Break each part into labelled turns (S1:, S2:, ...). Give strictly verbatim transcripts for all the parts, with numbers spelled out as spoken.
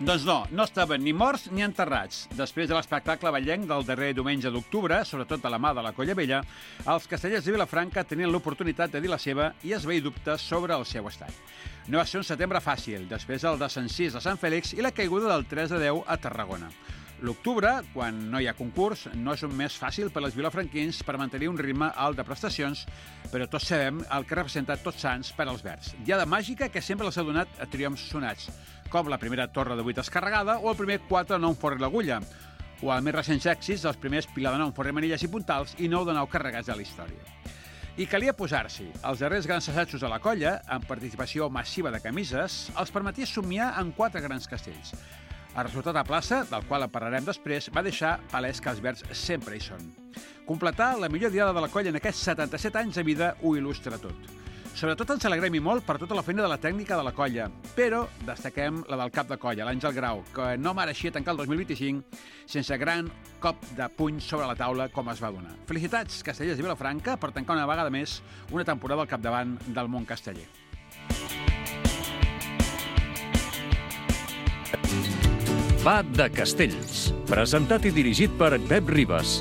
S1: Doncs no, no estaven ni morts ni enterrats. Després de l'espectacle ballenc del darrer diumenge d'octubre, sobretot de la mà de la Colla Vella, els castellers de Vilafranca tenien l'oportunitat de dir la seva i esvair dubtes sobre el seu estat. No va ser un setembre fàcil, després el desencís de Sant Fèlix i la caiguda del tres a deu a Tarragona. L'octubre, quan no hi ha concurs, no és un mes fàcil per als vilafranquins per mantenir un ritme alt de prestacions, però tots sabem el que representa Tots Sants per als verds. Diada màgica que sempre els ha donat a triomfs sonats, com la primera torre de vuit descarregada o el primer quatre de nou en forra i l'agulla, o el més recents èxits dels primers pilar de nou en forra i manilles i puntals i nou de nou carregats a la història. I calia posar-s'hi. Els darrers grans assajos de la colla, amb participació massiva de camises, els permetia somiar en quatre grans castells. El resultat a plaça, del qual en parlarem després, va deixar palès que els verds sempre hi són. Completar la millor diada de la colla en aquests setanta-set anys de vida ho il·lustra tot. Sobretot ens alegrem i molt per tota la feina de la tècnica de la colla, però destaquem la del cap de colla, l'Àngel Grau, que no mereixia tancar el dos mil vint-i-cinc sense gran cop de puny sobre la taula com es va donar. Felicitats, castellers de Vilafranca, per tancar una vegada més una temporada al capdavant del món casteller.
S2: Va de Castells, presentat i dirigit per Pep Ribas.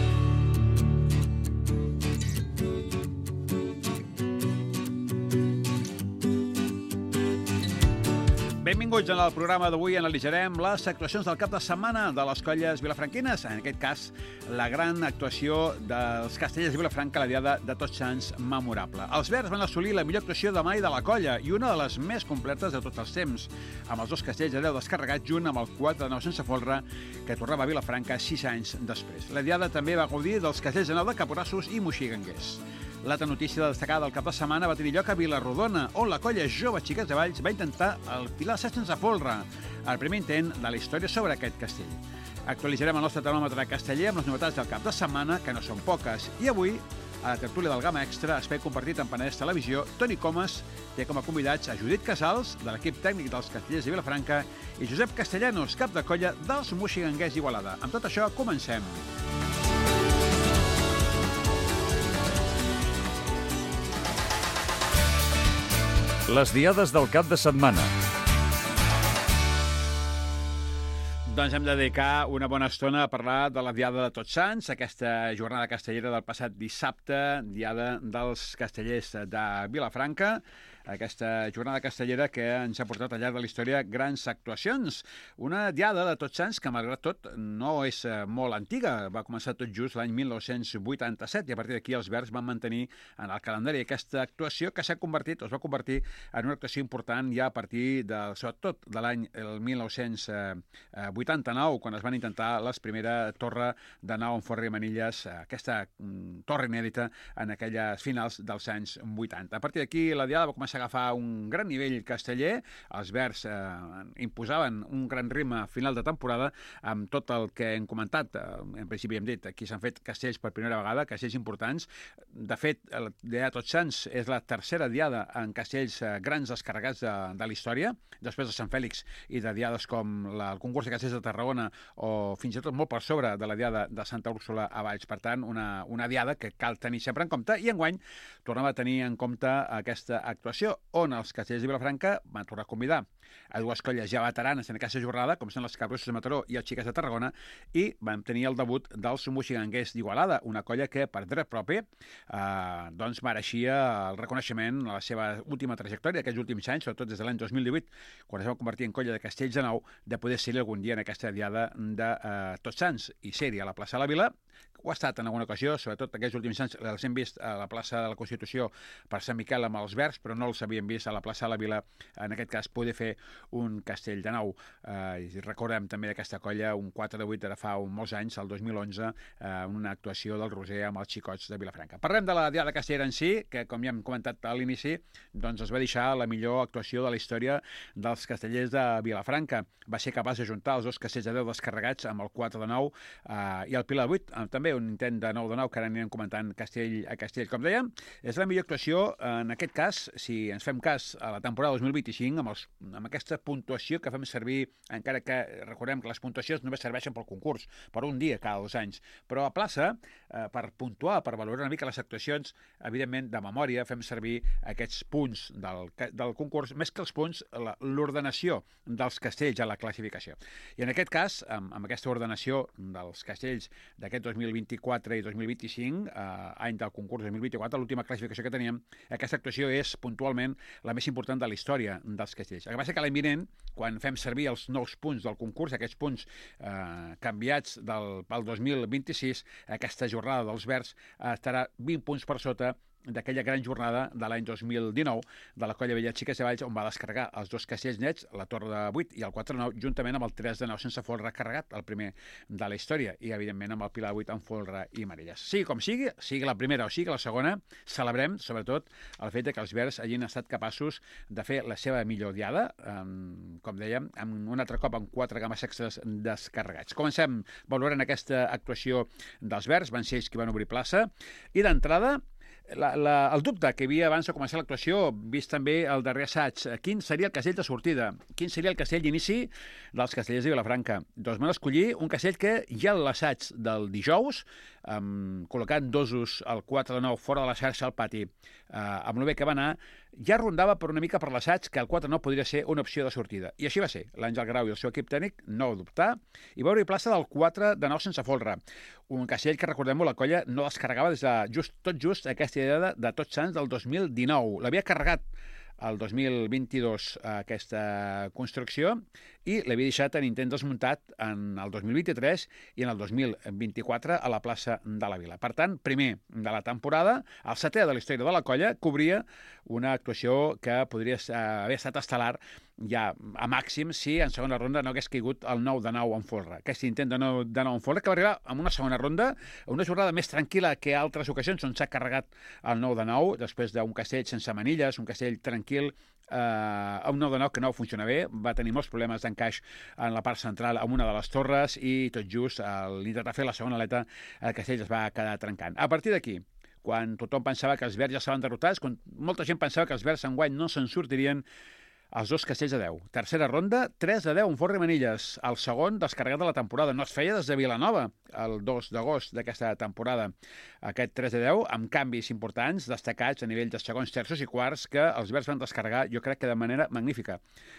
S1: Benvinguts. En el programa d'avui analitzarem les actuacions del cap de setmana de les colles vilafranquines, en aquest cas la gran actuació dels castellers de Vilafranca a la diada de Tots Sants memorable. Els verds van assolir la millor actuació de mai de la colla i una de les més completes de tots els temps, amb els dos castells de deu descarregats junt amb el quatre de nou sense folre que tornava a Vilafranca sis anys després. La diada també va gaudir dels castells de nou de Caporassos i Moixiganguers. L'altra notícia destacada del cap de setmana va tenir lloc a Vilarrodona, on la colla jove Xiquets de Valls va intentar el pilar set sense folre, el primer intent de la història sobre aquest castell. Actualitzarem el nostre termòmetre casteller amb les novetats del cap de setmana, que no són poques. I avui, a la tertúlia del Gamma Extra, espai compartit amb Penedès Televisió, Toni Comas té com a convidats a Judit Casals, de l'equip tècnic dels castellers de Vilafranca, i Josep Castellanos, cap de colla dels Moixiganguers d'Igualada. Amb tot això, comencem.
S2: Les diades del cap de setmana.
S1: Doncs hem de dedicar una bona estona a parlar de la diada de Tots Sants, aquesta jornada castellera del passat dissabte, diada dels castellers de Vilafranca, aquesta jornada castellera que ens ha portat al llarg de la història grans actuacions. Una diada de Tots Sants que, malgrat tot, no és molt antiga. Va començar tot just l'any mil nou-cents vuitanta-set i a partir d'aquí els verds van mantenir en el calendari aquesta actuació que s'ha convertit, o es va convertir en una actuació important ja a partir, de, sobretot, de l'any mil nou-cents vuitanta-nou, quan es van intentar la primera torre de nau en forra i manilles, aquesta torre inèdita en aquelles finals dels anys vuitanta. A partir d'aquí la diada va començar a agafar un gran nivell casteller, els verds eh, imposaven un gran ritme a final de temporada amb tot el que hem comentat. En principi hem dit, aquí s'han fet castells per primera vegada, castells importants. De fet, la diada de Tots Sants és la tercera diada en castells eh, grans descarregats de, de la història, després de Sant Fèlix i de diades com la, el concurs de castells de Tarragona o fins i tot molt per sobre de la diada de Santa Úrsula a Valls. Per tant, una, una diada que cal tenir sempre en compte i enguany tornava a tenir en compte aquesta actuació on els castellers de Vilafranca van tornar a convidar a dues colles ja veteranes en aquesta jornada, com són les Caporassos de Mataró i els Xiquets de Tarragona, i vam tenir el debut dels Moixiganguers d'Igualada, una colla que, per dret propi, eh, doncs mereixia el reconeixement a la seva última trajectòria, aquests últims anys, sobretot des de l'any dos mil divuit, quan es va convertir en colla de castells de nou, de poder ser-hi algun dia en aquesta diada de eh, Tots Sants i ser-hi a la plaça de la Vila. Ho ha estat en alguna ocasió, sobretot aquests últims anys els hem vist a la plaça de la Constitució per Sant Miquel amb els verds, però no els havíem vist a la plaça de la Vila, en aquest cas poder fer un castell de nou. Eh, recordem també d'aquesta colla un quatre de vuit de fa un molts anys, el dos mil onze, eh, una actuació del Roser amb els Xicots de Vilafranca. Parlem de la diada castellera en si, que com ja hem comentat a l'inici, doncs es va deixar la millor actuació de la història dels castellers de Vilafranca. Va ser capaç de juntar els dos castells de deu descarregats amb el quatre de nou eh, i el pilar de vuit, també un intent de nou de nou, que ara anirem comentant Castell a Castell. Com dèiem, és la millor actuació, en aquest cas, si ens fem cas a la temporada dos mil vint-i-cinc, amb, els, amb aquesta puntuació que fem servir, encara que recordem que les puntuacions només serveixen pel concurs, per un dia cada dos anys. Però a plaça, eh, per puntuar, per valorar una mica les actuacions, evidentment, de memòria, fem servir aquests punts del, del concurs, més que els punts, l'ordenació dels castells a la classificació. I en aquest cas, amb, amb aquesta ordenació dels castells d'aquest dos mil vint-i-quatre i dos mil vint-i-cinc, eh, any del concurs dos mil vint-i-quatre, l'última classificació que teníem, aquesta actuació és puntualment la més important de la història dels castells. El que passa que l'any vinent, quan fem servir els nous punts del concurs, aquests punts eh, canviats del, pel dos mil vint-i-sis, aquesta jornada dels Verds eh, estarà vint punts per sota d'aquella gran jornada de l'any dos mil dinou de la Colla Vella Xiques de Valls, on va descarregar els dos castells nets, la Torre de vuit i el quatre de nou, juntament amb el tres de nou sense folre carregat, el primer de la història, i evidentment amb el Pilar de vuit amb folre i Marelles. Sigui com sigui, sigui la primera o sigui la segona, celebrem sobretot el fet de que els Verds hagin estat capaços de fer la seva millor diada, amb, com dèiem, amb un altre cop amb quatre games extres descarregats. Comencem valorant aquesta actuació dels Verds, van ser ells qui van obrir plaça, i d'entrada La, la, el dubte que hi havia abans de començar l'actuació, vist també el darrer assaig, quin seria el castell de sortida? Quin seria el castell d'inici dels castellers de Vilafranca? Doncs m'han escollit un castell que ja a l'assaig del dijous, um, col·locant dosos al quatre de nou fora de la xarxa al pati, uh, amb el bé que va anar, ja rondava per una mica per l'assaig que el quatre de nou podria ser una opció de sortida. I així va ser. L'Àngel Grau i el seu equip tècnic no ho dubtar, i va obrir plaça del quatre de nou sense folre. Un castell que, recordem-ho, la colla no descarregava des de just, tot just aquesta idea de, de Tots Sants del dos mil dinou. L'havia carregat el dos mil vint-i-dos aquesta construcció i l'havia deixat en intent desmuntat en el dos mil vint-i-tres i en el dos mil vint-i-quatre a la plaça de la Vila. Per tant, primer de la temporada, el setè de la història de la colla cobria una actuació que podria haver estat estel·lar ja a màxim si en segona ronda no hagués caigut el nou de nou en folre. Aquest intent de nou de nou en folre que va arribar en una segona ronda, una jornada més tranquil·la que altres ocasions on s'ha carregat el nou de nou, després d'un castell sense manilles, un castell tranquil, Uh, un nou de nou que no funciona bé, va tenir molts problemes d'encaix en la part central amb una de les torres i tot just al intentar fer la segona aleta el castell es va quedar trencant. A partir d'aquí, quan tothom pensava que els Verds ja estaven derrotats, quan molta gent pensava que els Verds enguany no se'n sortirien, els dos castells de deu. Tercera ronda, tres de deu en folre i manilles. El segon descarregat de la temporada. No es feia des de Vilanova, el dos d'agost d'aquesta temporada. Aquest tres de deu, amb canvis importants, destacats a nivell de segons, terços i quarts, que els Verds van descarregar, jo crec que de manera magnífica.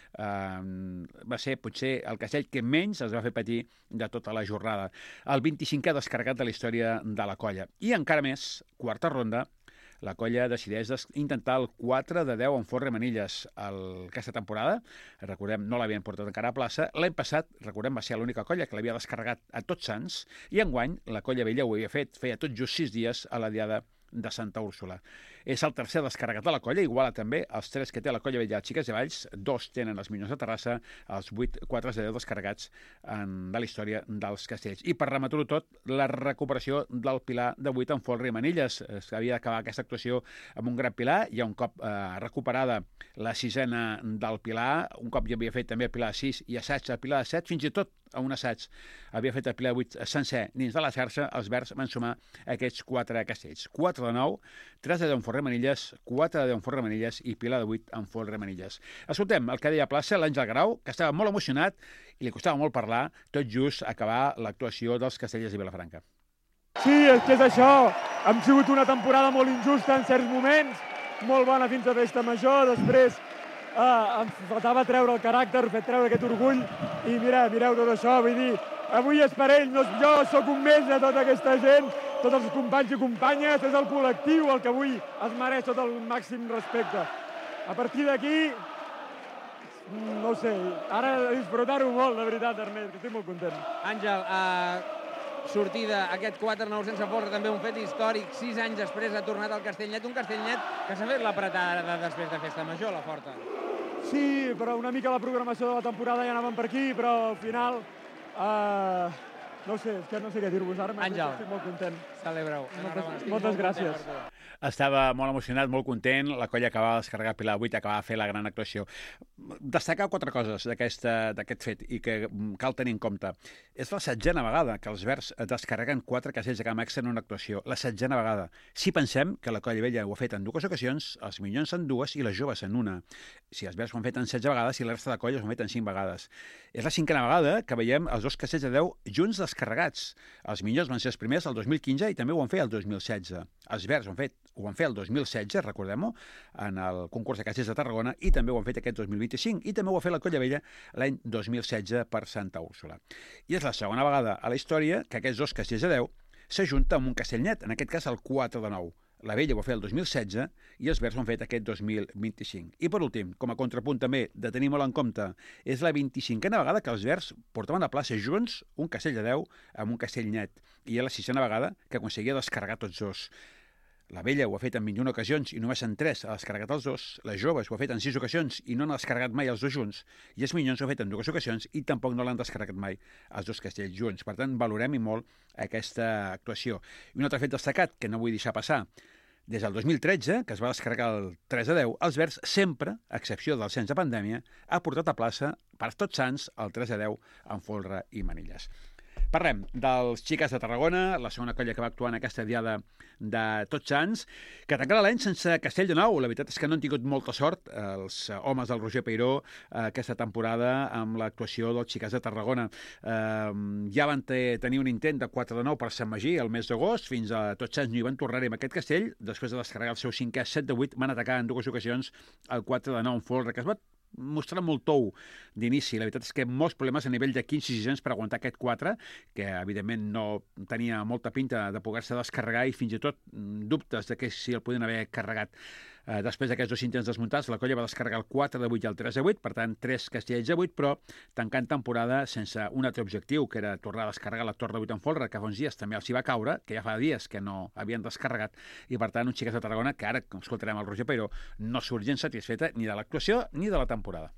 S1: Uh, va ser potser el castell que menys es va fer patir de tota la jornada. El vint-i-cinquè descarregat de la història de la colla. I encara més, quarta ronda, la colla decideix intentar el quatre de deu en folre i manilles el, aquesta temporada. Recordem, no l'havien portat encara a plaça. L'any passat, recordem, va ser l'única colla que l'havia descarregat a Tots Sants, i enguany la colla vella ho havia fet, feia tot just sis dies a la diada de Santa Úrsula. És el tercer descarregat de la colla, iguala també els tres que té la colla vella Xiques de Valls, dos tenen els Minyons de Terrassa, els vuit, quatre de deu descarregats en, de la història dels castells. I per rematar-ho tot, la recuperació del Pilar de vuit en folre i manilles. Es havia d'acabar aquesta actuació amb un gran Pilar, i un cop eh, recuperada la sisena del Pilar, un cop ja havia fet també el Pilar de sis i assaig el Pilar de set, fins i tot a un assaig havia fet el Pilar de vuit sencer dins de la xarxa, els Verds van sumar aquests quatre castells. quatre de nou, tres de deu en folre i manilles, quatre de deu en folre i manilles i Pilar de vuit en folre i manilles. Escoltem el que deia a plaça l'Àngel Grau, que estava molt emocionat i li costava molt parlar, tot just acabar l'actuació dels castellers de Vilafranca.
S3: Sí, és que és això. Hem sigut una temporada molt injusta en certs moments, molt bona fins a festa major, després Uh, em faltava treure el caràcter, fer treure aquest orgull, i mira, mireu tot això, vull dir, avui és per ell, no, jo sóc un més de tota aquesta gent, tots els companys i companyes, és el col·lectiu el que avui es mereix tot el màxim respecte. A partir d'aquí, no ho sé, ara disfrutar-ho molt, de veritat, Ernest, que estic molt content.
S4: Àngel, uh, sortida, aquest quatre nou sense folre, també un fet històric, sis anys després ha tornat al Castellnet, un Castellnet que s'ha fet l'apretada després de Festa Major, la Forta.
S3: Sí, però una mica la programació de la temporada ja anàvem per aquí, però al final, uh, no sé, és que no sé què dir-vos ara,
S4: Àngel,
S3: estic molt content.
S4: celebra-ho.
S3: Moltes, moltes gràcies.
S1: Estava molt emocionat, molt content. La colla acabava de descarregar Pilar vuit, acabava de fer la gran actuació. Destacar quatre coses d'aquest fet i que cal tenir en compte. És la setzena vegada que els Verds descarreguen quatre castells de camp extra en una actuació. La setzena vegada. Si pensem que la colla vella ho ha fet en dues ocasions, els Minyons en dues i les joves en una. Si els Verds ho han fet en setze vegades i la resta de colles ho han fet en cinc vegades. És la cinquena vegada que veiem els dos castells de deu junts descarregats. Els Minyons van ser els primers el dos mil quinze i també ho han fet el dos mil setze. Els Verds ho han fet ho van fer el dos mil setze, recordem-ho, en el concurs de castells de Tarragona, i també ho han fet aquest dos mil vint-i-cinc, i també ho ha fet la Colla Vella l'any dos mil setze per Santa Úrsula. I és la segona vegada a la història que aquests dos castells de deu s'ajunten amb un castell net, en aquest cas el quatre de nou. La Vella ho va fer el dos mil setze i els Verds ho han fet aquest dos mil vint-i-cinc. I per últim, com a contrapunt també de tenir molt en compte, és la vint-i-cinquena vegada que els Verds portaven a plaça junts un castell de deu amb un castell net, i és la sisena vegada que aconseguia descarregar tots dos. La Vella ho ha fet en vint-i-una ocasions i només en tres ha descarregat els dos. Les joves ho ha fet en sis ocasions i no n'ha descarregat mai els dos junts. I els Minyons ho ha fet en dues ocasions i tampoc no l'han descarregat mai els dos castells junts. Per tant, valorem i molt aquesta actuació. I un altre fet destacat, que no vull deixar passar, des del dos mil tretze, que es va descarregar el tres a deu, els Verds sempre, a excepció del cens de pandèmia, ha portat a plaça per Tots Sants el tres a deu amb folre i manilles. Parlem dels Xiques de Tarragona, la segona colla que va actuar en aquesta diada de Tots Sants, que tancarà l'any sense castell de nou. La veritat és que no han tingut molta sort els homes del Roger Peiró aquesta temporada amb l'actuació dels Xiques de Tarragona. Eh, ja van tenir un intent de quatre de nou per Sant Magí el mes d'agost, fins a Tots Sants no hi van tornar-hi amb aquest castell. Després de descarregar el seu cinquè set de vuit, van atacar en dues ocasions el quatre de nou en folre, que es va mostrar molt tou d'inici. La veritat és que molts problemes a nivell de quinze sisens per aguantar aquest quatre, que evidentment no tenia molta pinta de poder-se descarregar i fins i tot dubtes de que si el podien haver carregat. Eh, després d'aquests dos intents desmuntats, la colla va descarregar el quatre de vuit i el tres de vuit, per tant, tres castells de vuit, però tancant temporada sense un altre objectiu, que era tornar a descarregar la torre de vuit en folre, que fa uns dies també els hi va caure, que ja fa dies que no havien descarregat, i per tant, un Xiques de Tarragona que ara, com escoltarem el Roger Peiró, no surt gens satisfeta ni de l'actuació ni de la temporada.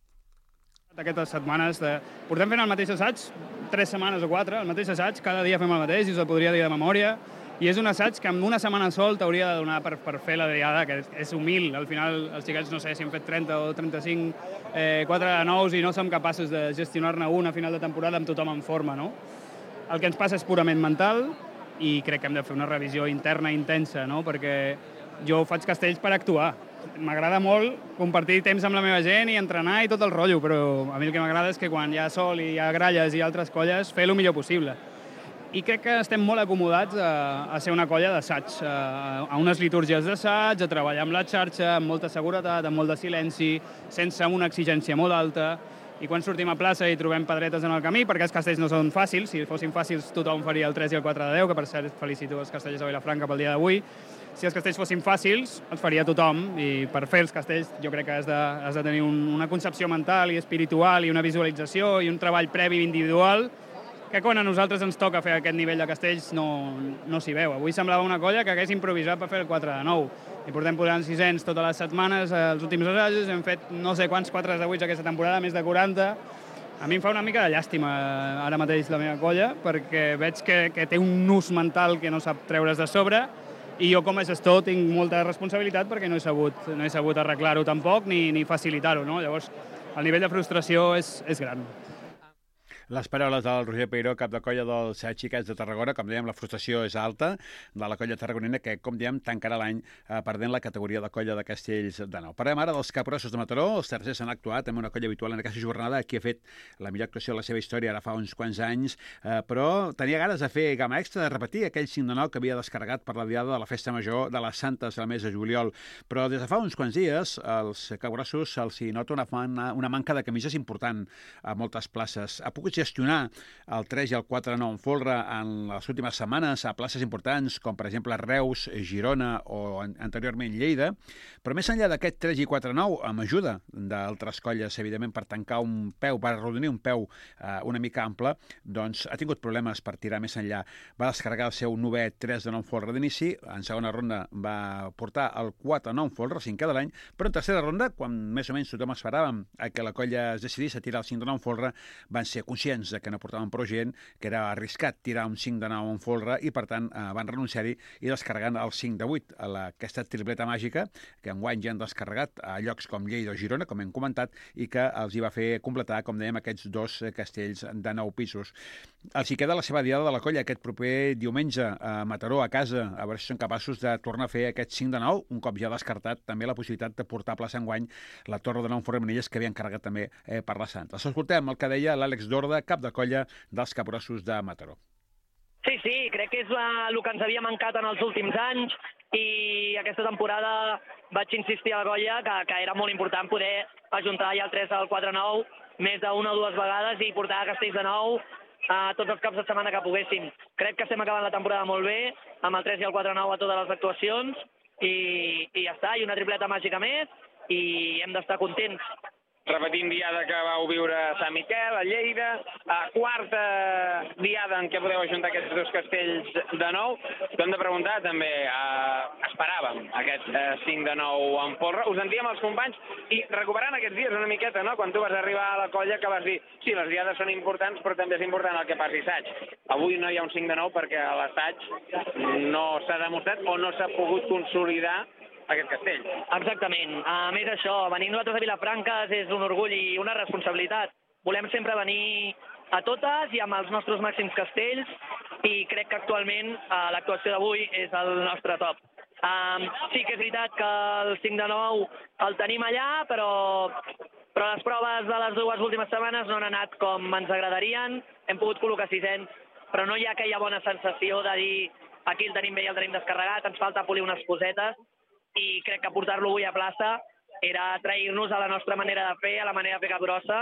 S5: Aquestes setmanes de... portem fent el mateix assaig, tres setmanes o quatre, el mateix assaig, cada dia fem el mateix i us el podria dir de memòria, i és un assaig que en una setmana sol t'hauria de donar per, per fer la diada, que és, és humil. Al final, els xiquets, no sé si han fet trenta o trenta-cinc, eh, quatre de nous i no som capaços de gestionar-ne un a final de temporada amb tothom en forma, no? El que ens passa és purament mental i crec que hem de fer una revisió interna intensa, no? Perquè jo faig castells per actuar. M'agrada molt compartir temps amb la meva gent i entrenar i tot el rotllo, però a mi el que m'agrada és que quan hi ha sol i hi ha gralles i altres colles, fer el millor possible. I crec que estem molt acomodats a, a ser una colla d'assaig, a, a unes litúrgies d'assaig, a treballar amb la xarxa, amb molta seguretat, amb molt de silenci, sense una exigència molt alta. I quan sortim a plaça i trobem pedretes en el camí, perquè els castells no són fàcils, si fossin fàcils tothom faria el tres i el quatre de deu, que per cert felicito els castellers de Vilafranca pel dia d'avui. Si els castells fossin fàcils, els faria tothom, i per fer els castells jo crec que has de, has de tenir un, una concepció mental i espiritual i una visualització i un treball previ individual que quan a nosaltres ens toca fer aquest nivell de castells no, no s'hi veu. Avui semblava una colla que hagués improvisat per fer el quatre de nou. I portem posant sis-cents totes les setmanes, els últims assajos, hem fet no sé quants quatre de vuit aquesta temporada, més de quaranta. A mi em fa una mica de llàstima ara mateix la meva colla, perquè veig que, que té un nus mental que no sap treure's de sobre, i jo com a gestor tinc molta responsabilitat perquè no he sabut, no he sabut arreglar-ho tampoc ni, ni facilitar-ho, no? Llavors, el nivell de frustració és, és gran.
S1: Les paraules del Roger Peiró, cap de colla dels Xiquets de Tarragona. Com dèiem, la frustració és alta de la colla tarragonina, que, com dèiem, tancarà l'any eh, perdent la categoria de colla de castells de nou. Parlem ara dels capgrossos de Mataró. Els tercers han actuat amb una colla habitual en aquesta jornada. Aquí ha fet la millor actuació de la seva història ara fa uns quants anys, eh, però tenia ganes de fer gamma extra, de repetir aquell cinc de nou que havia descarregat per la diada de la Festa Major de les Santes al mes de juliol. Però des de fa uns quants dies, els capgrossos se'ls nota una, una manca de camises important a moltes places. Ha pogut gestionar el tres i el quatre de nou en folre en les últimes setmanes a places importants, com per exemple Reus, Girona o anteriorment Lleida, però més enllà d'aquest tres i quatre de nou, amb ajuda d'altres colles, evidentment, per tancar un peu, per arrodonir un peu eh, una mica ample, doncs ha tingut problemes per tirar més enllà. Va descarregar el seu novè tres de nou en folre d'inici, en segona ronda va portar el quatre de nou en folre, el cinquè de l'any, però en tercera ronda, quan més o menys tothom esperàvem que la colla es decidís a tirar el cinc de nou en folre, van ser conscients conscients de que no portaven prou gent, que era arriscat tirar un cinc de nou en folre i, per tant, eh, van renunciar-hi i descarregant el cinc de vuit, a la, aquesta tripleta màgica que enguany ja han descarregat a llocs com Lleida o Girona, com hem comentat, i que els hi va fer completar, com dèiem, aquests dos castells de nou pisos. Els hi queda la seva diada de la colla aquest proper diumenge a Mataró, a casa, a veure si són capaços de tornar a fer aquest cinc de nou, un cop ja descartat també la possibilitat de portar a plaça enguany la Torre de Nou en Formenilles, que havien carregat també eh, per la Santa. Escoltem el que deia l'Àlex Dorda, cap de colla dels Capgrossos de Mataró.
S6: Sí, sí, crec que és la, el que ens havia mancat en els últims anys i aquesta temporada vaig insistir a la colla que, que era molt important poder ajuntar ja el tres al quatre nou més d'una o dues vegades i portar a Castells de Nou a tots els caps de setmana que poguéssim. Crec que estem acabant la temporada molt bé, amb el tres i el quatre nou a totes les actuacions, i, i ja està, i una tripleta màgica més, i hem d'estar contents.
S7: Repetint diada que vau viure a Sant Miquel, a Lleida, a quarta diada en què podeu ajuntar aquests dos castells de nou. T'hem de preguntar també, eh, esperàvem aquest eh, cinc de nou en folre, us en diem els companys, i recuperant aquests dies una miqueta, no?, quan tu vas arribar a la colla que vas dir, sí, les diades són importants, però també és important el que passi assaig. Avui no hi ha un cinc de nou perquè a l'assaig no s'ha demostrat o no s'ha pogut consolidar aquest castell.
S6: Exactament. A més això, venir nosaltres a Vilafranca és un orgull i una responsabilitat. Volem sempre venir a totes i amb els nostres màxims castells i crec que actualment eh, l'actuació d'avui és el nostre top. Um, sí que és veritat que el cinc de nou el tenim allà, però, però les proves de les dues últimes setmanes no han anat com ens agradarien. Hem pogut col·locar sisens, però no hi ha aquella bona sensació de dir aquí el tenim bé i el tenim descarregat, ens falta polir unes cosetes, i crec que portar-lo avui a plaça era trair-nos a la nostra manera de fer, a la manera de fer Capgrossa,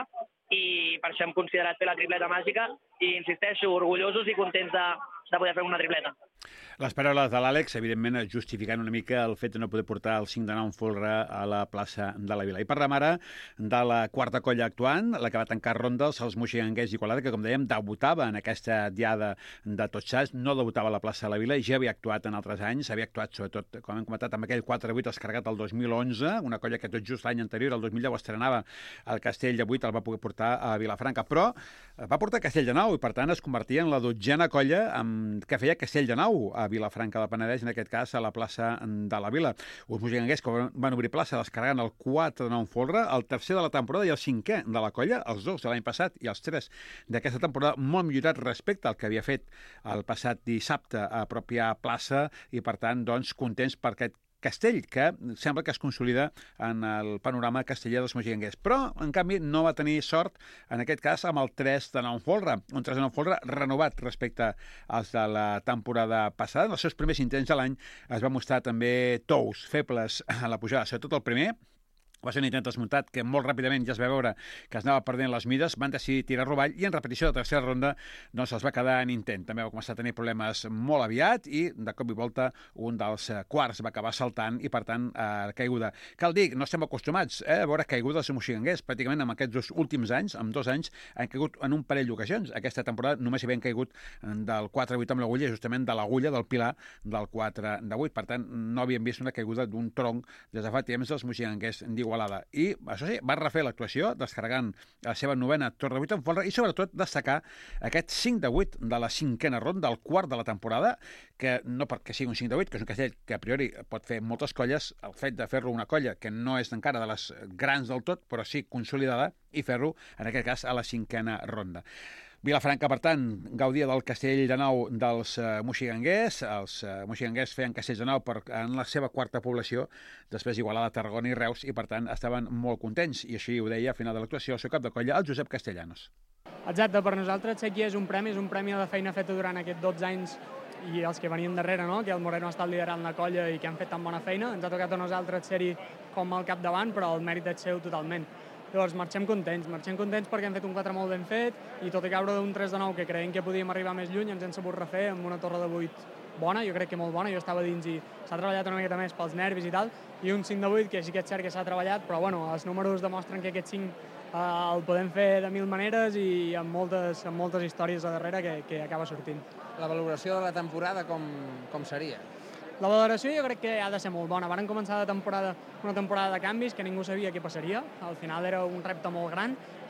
S6: i per això hem considerat fer la tripleta màgica i, insisteixo, orgullosos i contents de, de poder fer una tripleta.
S1: Les paraules de l'Àlex, evidentment, justificant una mica el fet de no poder portar el cinc de nou en folre a la plaça de la Vila. I parlem ara de la quarta colla actuant, la que va tancar rondes, els moixiganguers d'Igualada, que, com dèiem, debutava en aquesta diada de Tots Sants, no debutava a la plaça de la Vila, i ja havia actuat en altres anys, havia actuat, sobretot, com hem comentat, amb aquell quatre vuit descarregat el dos mil onze, una colla que tot just l'any anterior, el dos mil deu, estrenava el Castell de vuit, el va poder portar a Vilafranca, però va portar Castell de Nou, i per tant es convertia en la dotzena colla amb... que feia Castell de Nou a Vilafranca del Penedès, en aquest cas a la plaça de la Vila. Uns moixiganguers que van obrir plaça descarregant el quatre de nou en folre, el tercer de la temporada i el cinquè de la colla, els dos de l'any passat i els tres d'aquesta temporada, molt millorat respecte al que havia fet el passat dissabte a pròpia plaça, i per tant, doncs, contents per aquest castell, que sembla que es consolida en el panorama casteller dels moixiganguers. Però, en canvi, no va tenir sort, en aquest cas, amb el tres de nou en folre. Un tres de nou en folre renovat respecte als de la temporada passada. En els seus primers intents de l'any es va mostrar també tous febles a la pujada, sobretot el primer. Va ser un intent desmuntat que molt ràpidament ja es va veure que es anava perdent les mides, van decidir tirar-lo avall i en repetició de tercera ronda doncs es va quedar en intent. També va començar a tenir problemes molt aviat i de cop i volta un dels quarts va acabar saltant i per tant eh, caiguda. Cal dir, no estem acostumats eh, a veure caigudes de moixiganguers. Pràcticament en aquests dos últims anys, en dos anys, han caigut en un parell d'ocasions. Aquesta temporada només hi havien caigut del quatre vuit amb l'agulla, justament de l'agulla del pilar del quatre de vuit. Per tant, no havíem vist una caiguda d'un tronc des de fa temps dels moixiganguers d'Igualada. I, això sí, va refer l'actuació descarregant la seva novena torre de vuit en folre i, sobretot, destacar aquest cinc de vuit de la cinquena ronda, el quart de la temporada, que no perquè sigui un cinc de vuit, que és un castell que a priori pot fer moltes colles, el fet de fer-lo una colla que no és encara de les grans del tot, però sí consolidada, i fer-lo, en aquest cas, a la cinquena ronda. Vilafranca, per tant, gaudia del castell de nou dels uh, moixiganguers. Els uh, moixiganguers feien castells de nou per, en la seva quarta població, després Igualada, Tarragona i Reus, i per tant estaven molt contents. I així ho deia a final de l'actuació el seu cap de colla, el Josep Castellanos.
S3: Exacte, per nosaltres sé que és un premi, és un premi de feina feta durant aquests dotze anys i els que venien darrere, no? Que el Moreno ha estat liderant la colla i que han fet tan bona feina. Ens ha tocat a nosaltres ser-hi com al capdavant, però el mèrit és seu totalment. Llavors marxem contents, marxem contents perquè hem fet un quatre molt ben fet i tot i caure d'un tres de nou que creiem que podíem arribar més lluny ens hem sabut refer amb una torre de vuit bona, jo crec que molt bona, jo estava dins i s'ha treballat una miqueta més pels nervis i tal, i un cinc de vuit que sí que és cert que s'ha treballat, però bueno, els números demostren que aquest cinc eh, el podem fer de mil maneres i amb moltes, amb moltes històries a darrere que, que acaba sortint.
S4: La valoració de la temporada com, com seria?
S3: La valoració jo crec que ha de ser molt bona. Varen començar la temporada, una temporada de canvis que ningú sabia què passaria. Al final era un repte molt gran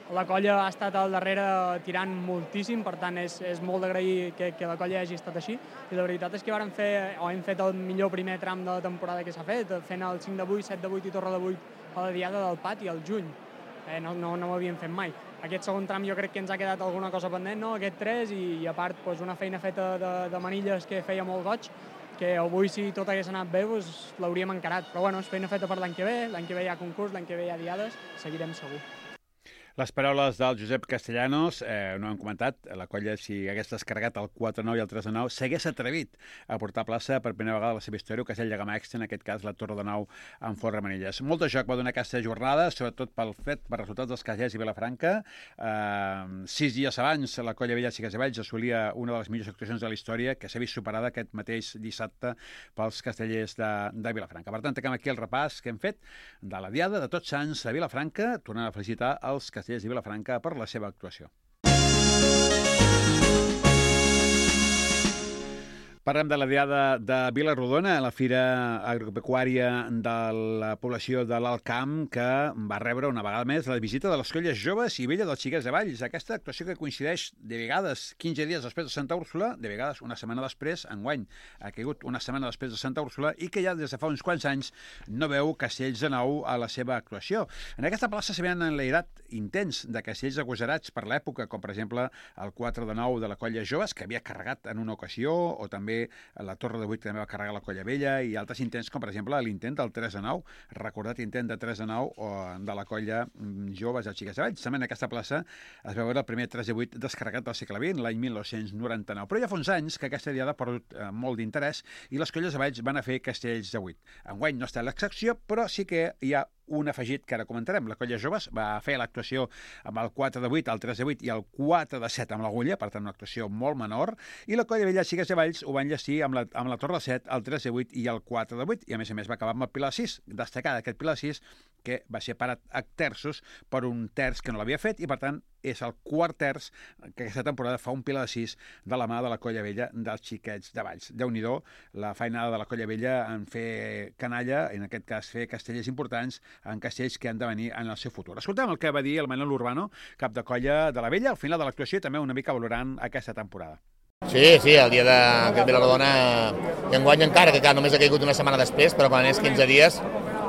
S8: la colla ha estat al darrere tirant moltíssim, per tant és, és molt d'agrair que, que la colla hagi estat així, i la veritat és que vàrem fer, o hem fet el millor primer tram de la temporada que s'ha fet, fent el cinc de vuit, set de vuit i torre de vuit a la diada del Pati al juny. Eh, no no, no ho havíem fet mai. Aquest segon tram jo crec que ens ha quedat alguna cosa pendent, no? Aquest tres, i, i a part pues, una feina feta de, de manilles que feia molt goig, que avui si tot hagués anat bé pues, l'hauríem encarat, però bueno, és feina feta per l'any que ve, l'any que ve hi ha concurs, l'any que ve hi ha diades, seguirem segur.
S1: Les paraules del Josep Castellanos, eh, no hem comentat, la colla, si hagués descarregat el quatre nou i el tres de nou, s'hagués atrevit a portar a plaça per primera vegada la seva història, que és el Llegamexta, en aquest cas la Torre de Nou amb Fort Remanilles. Molt de joc va donar aquesta jornada, sobretot pel fet, per resultats dels castellers i Vilafranca. Eh, sis dies abans, la colla Vella Xiques i Valls assolia una de les millors actuacions de la història, que s'ha vist superada aquest mateix dissabte pels castellers de, de Vilafranca. Per tant, tanquem aquí el repàs que hem fet de la Diada de Tots Sants a Vilafranca, tornant a felicitar els castellers de Vilafranca per la seva actuació. Parlem de la Diada de Vilarrodona, la fira agropecuària de la població de l'Alt Camp, que va rebre una vegada més la visita de les colles joves i vella dels Xiquets de Valls. Aquesta actuació que coincideix de vegades quinze dies després de Santa Úrsula, de vegades una setmana després, enguany ha caigut una setmana després de Santa Úrsula, i que ja des de fa uns quants anys no veu castells de nou a la seva actuació. En aquesta plaça s'havien enlairat intents de castells agosarats per l'època, com per exemple el quatre de nou de la colla joves, que havia carregat en una ocasió, o també la Torre de vuit, que també va carregar la colla vella, i altres intents, com per exemple l'intent del tres de nou, recordat intent de tres de nou de la colla joves a Xiquets de Valls. També en aquesta plaça es va veure el primer tres de vuit descarregat del segle vint, l'any mil nou-cents noranta-nou. Però ja fa uns anys que aquesta diada ha perdut eh, molt d'interès i les colles de Valls van a fer castells de vuit. Enguany no està l'excepció, però sí que hi ha un afegit que ara comentarem. La colla joves va fer l'actuació amb el quatre de vuit, el tres de vuit i el quatre de set amb l'agulla, per tant una actuació molt menor, i la colla vella Xiquets de Valls ho van llegir amb la, amb la torre de set, el tres de vuit i el quatre de vuit, i a més a més va acabar amb el pilar sis, destacar aquest pilar sis que va ser parat a terços per un terç que no l'havia fet, i per tant és el quart terç que aquesta temporada fa un pilar de sis de la mà de la colla vella dels Xiquets de Valls. Déu-n'hi-do la feinada de la colla vella en fer canalla, en aquest cas fer castellers importants, en castells que han de venir en el seu futur. Escoltem el que va dir el Manel Urbano, cap de colla de la vella, al final de l'actuació, i també una mica valorant aquesta temporada.
S9: Sí, sí, el dia de, de Vilarrodona i enguany encara, que clar, només ha caigut una setmana després, però quan és quinze dies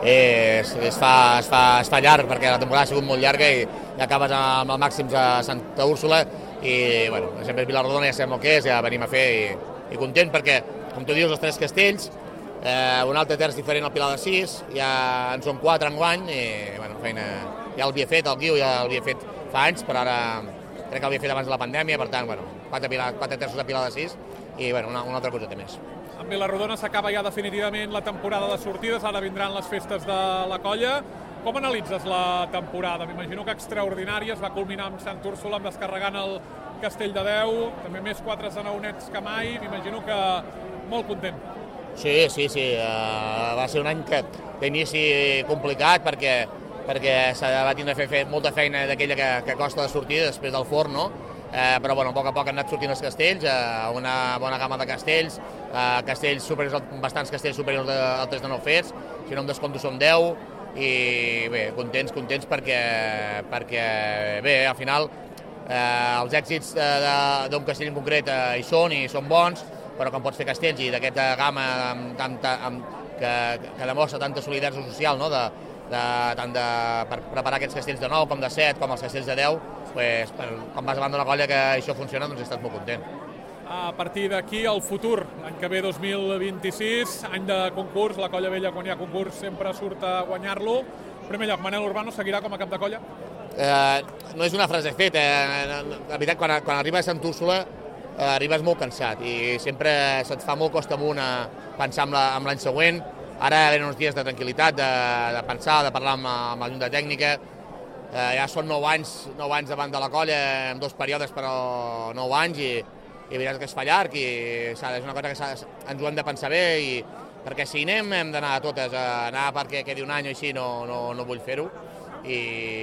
S9: eh, es, es, fa, es, fa, es fa llarg, perquè la temporada ha sigut molt llarga i, i acabes amb el màxims a Santa Úrsula i, bueno, sempre és Vilarrodona, ja sabem el que és, ja venim a fer i, i content perquè, com tu dius, els tres castells, eh, un altre terç diferent al Pilar de sis, ja en són quatre enguany i, bueno, feina, ja l'havia fet, el guiu ja l'havia fet fa anys, però ara crec que l'havia fet abans de la pandèmia, per tant, bueno, quatre, pilar, quatre terços de Pilar de sis i, bueno, una, una altra coseta més.
S10: En Vilarrodona s'acaba ja definitivament la temporada de sortides, ara vindran les festes de la colla. Com analitzes la temporada? M'imagino que extraordinària, es va culminar amb Sant Úrsula, amb descarregant el Castell de Déu, també més quatre de nou nets que mai, m'imagino que molt content.
S9: Sí, sí, sí, uh, va ser un any que d'inici complicat perquè perquè va tindre de fer, fer molta feina d'aquella que, que costa de sortir després del forn, no? Eh, però bueno, a poc a poc han anat sortint els castells, eh, una bona gamma de castells, eh, castells superiors, bastants castells superiors de, al tres de nou fets, si no em descompto són deu, i bé, contents, contents perquè, perquè bé, al final eh, els èxits d'un castell en concret eh, hi són i són bons, però com pots fer castells i d'aquesta gamma amb, amb, amb, que, que demostra tanta solidaritat social, no?, de, de, tant de, per preparar aquests castells de nou com de set, com els castells de deu, pues, per, quan vas davant d'una colla que això funciona, doncs estàs molt content.
S10: A partir d'aquí, el futur, l'any que ve dos mil vint-i-sis, any de concurs, la colla vella, quan hi ha concurs, sempre surt a guanyar-lo. En primer lloc, Manel Urbano seguirà com a cap de colla?
S9: Eh, no és una frase feta, eh? La veritat, quan, quan arribes a Sant Úrsula, eh, arribes molt cansat i sempre se't fa molt costa amunt a pensar en l'any següent. Ara venen uns dies de tranquil·litat, de, de pensar, de parlar amb, amb la Junta Tècnica. Eh, ja són nou anys, nou anys davant de la colla, en dos períodes, però nou anys, i, i la veritat que es fa llarg, i és una cosa que ens ho hem de pensar bé, i, perquè si hi anem hem d'anar a totes, a anar perquè quedi un any o així, no, no, no vull fer-ho, i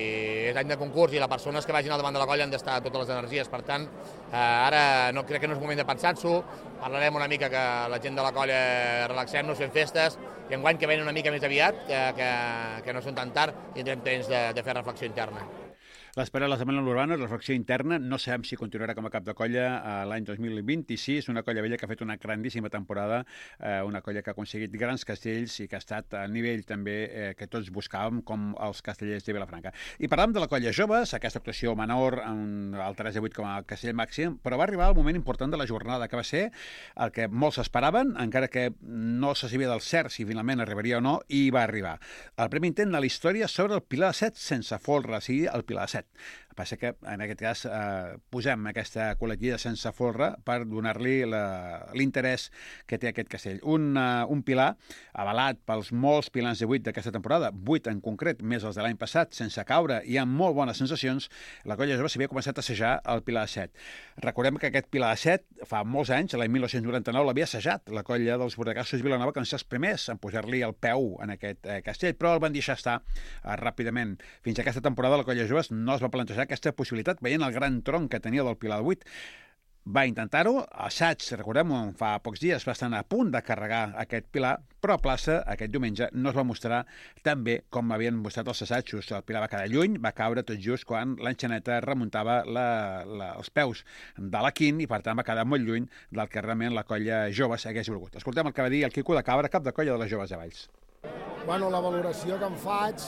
S9: és any de concurs i les persones que vagin al davant de la colla han d'estar totes les energies, per tant, eh, ara no, crec que no és moment de pensar-s'ho, parlarem una mica que la gent de la colla relaxem-nos, fem festes, i enguany que venen una mica més aviat, que, que, que no són tan tard, tindrem temps de, de fer reflexió interna.
S1: Les paraules de Manolo Urbano, reflexió interna, no sabem si continuarà com a cap de colla l'any dos mil vint-i-sis, una colla vella que ha fet una grandíssima temporada, eh, una colla que ha aconseguit grans castells i que ha estat a nivell també eh, que tots buscàvem com els castellers de Vilafranca. I parlàvem de la colla joves, aquesta actuació menor, amb el tres a vuit com a castell màxim, però va arribar el moment important de la jornada, que va ser el que molts esperaven, encara que no se sabia del cert si finalment arribaria o no, i va arribar. El primer intent de la història sobre el Pilar de set sense folre, o sigui, el Pilar de set. Passa que, en aquest cas, eh, posem aquesta col·lectiva sense folre per donar-li l'interès que té aquest castell. Un, uh, un pilar avalat pels molts pilars de vuit d'aquesta temporada, vuit en concret, més els de l'any passat, sense caure i amb molt bones sensacions, la colla jove s'havia començat a assajar el Pilar de set. Recordem que aquest Pilar de set, fa molts anys, l'any mil nou-cents noranta-nou, l'havia assajat la colla dels Bordegassos Vilanova, que van ser els primers en posar-li el peu en aquest eh, castell, però el van deixar estar eh, ràpidament. Fins a aquesta temporada la colla joves no es va plantejar aquesta possibilitat, veient el gran tronc que tenia del Pilar de vuit. Va intentar-ho, assaig, recordem-ho, fa pocs dies va estar a punt de carregar aquest pilar, però a plaça, aquest diumenge, no es va mostrar tan bé com havien mostrat els assajos. El pilar va quedar lluny, va caure tot just quan l'enxaneta remuntava la, la, els peus de la quint i, per tant, va quedar molt lluny del que realment la colla joves hagués volgut. Escoltem el que va dir el Quico de Cabra, cap de colla de les joves de Valls.
S11: Bueno, la valoració que em faig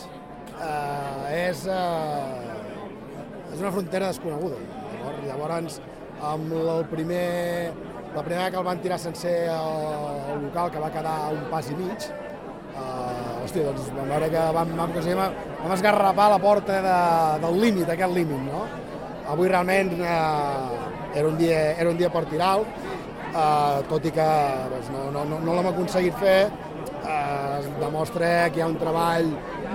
S11: eh, és... Eh... és una frontera desconeguda. Llavors, amb el primer, la primera que el van tirar sencer al local, que va quedar a un pas i mig, eh, hòstia, doncs vam veure que vam, vam, vam, vam esgarrapar la porta de, del límit, aquest límit, no? Avui realment eh, era un dia, era un dia per tirar-lo, eh, tot i que doncs, no, no, no, no l'hem aconseguit fer. Eh, es demostra que hi ha un treball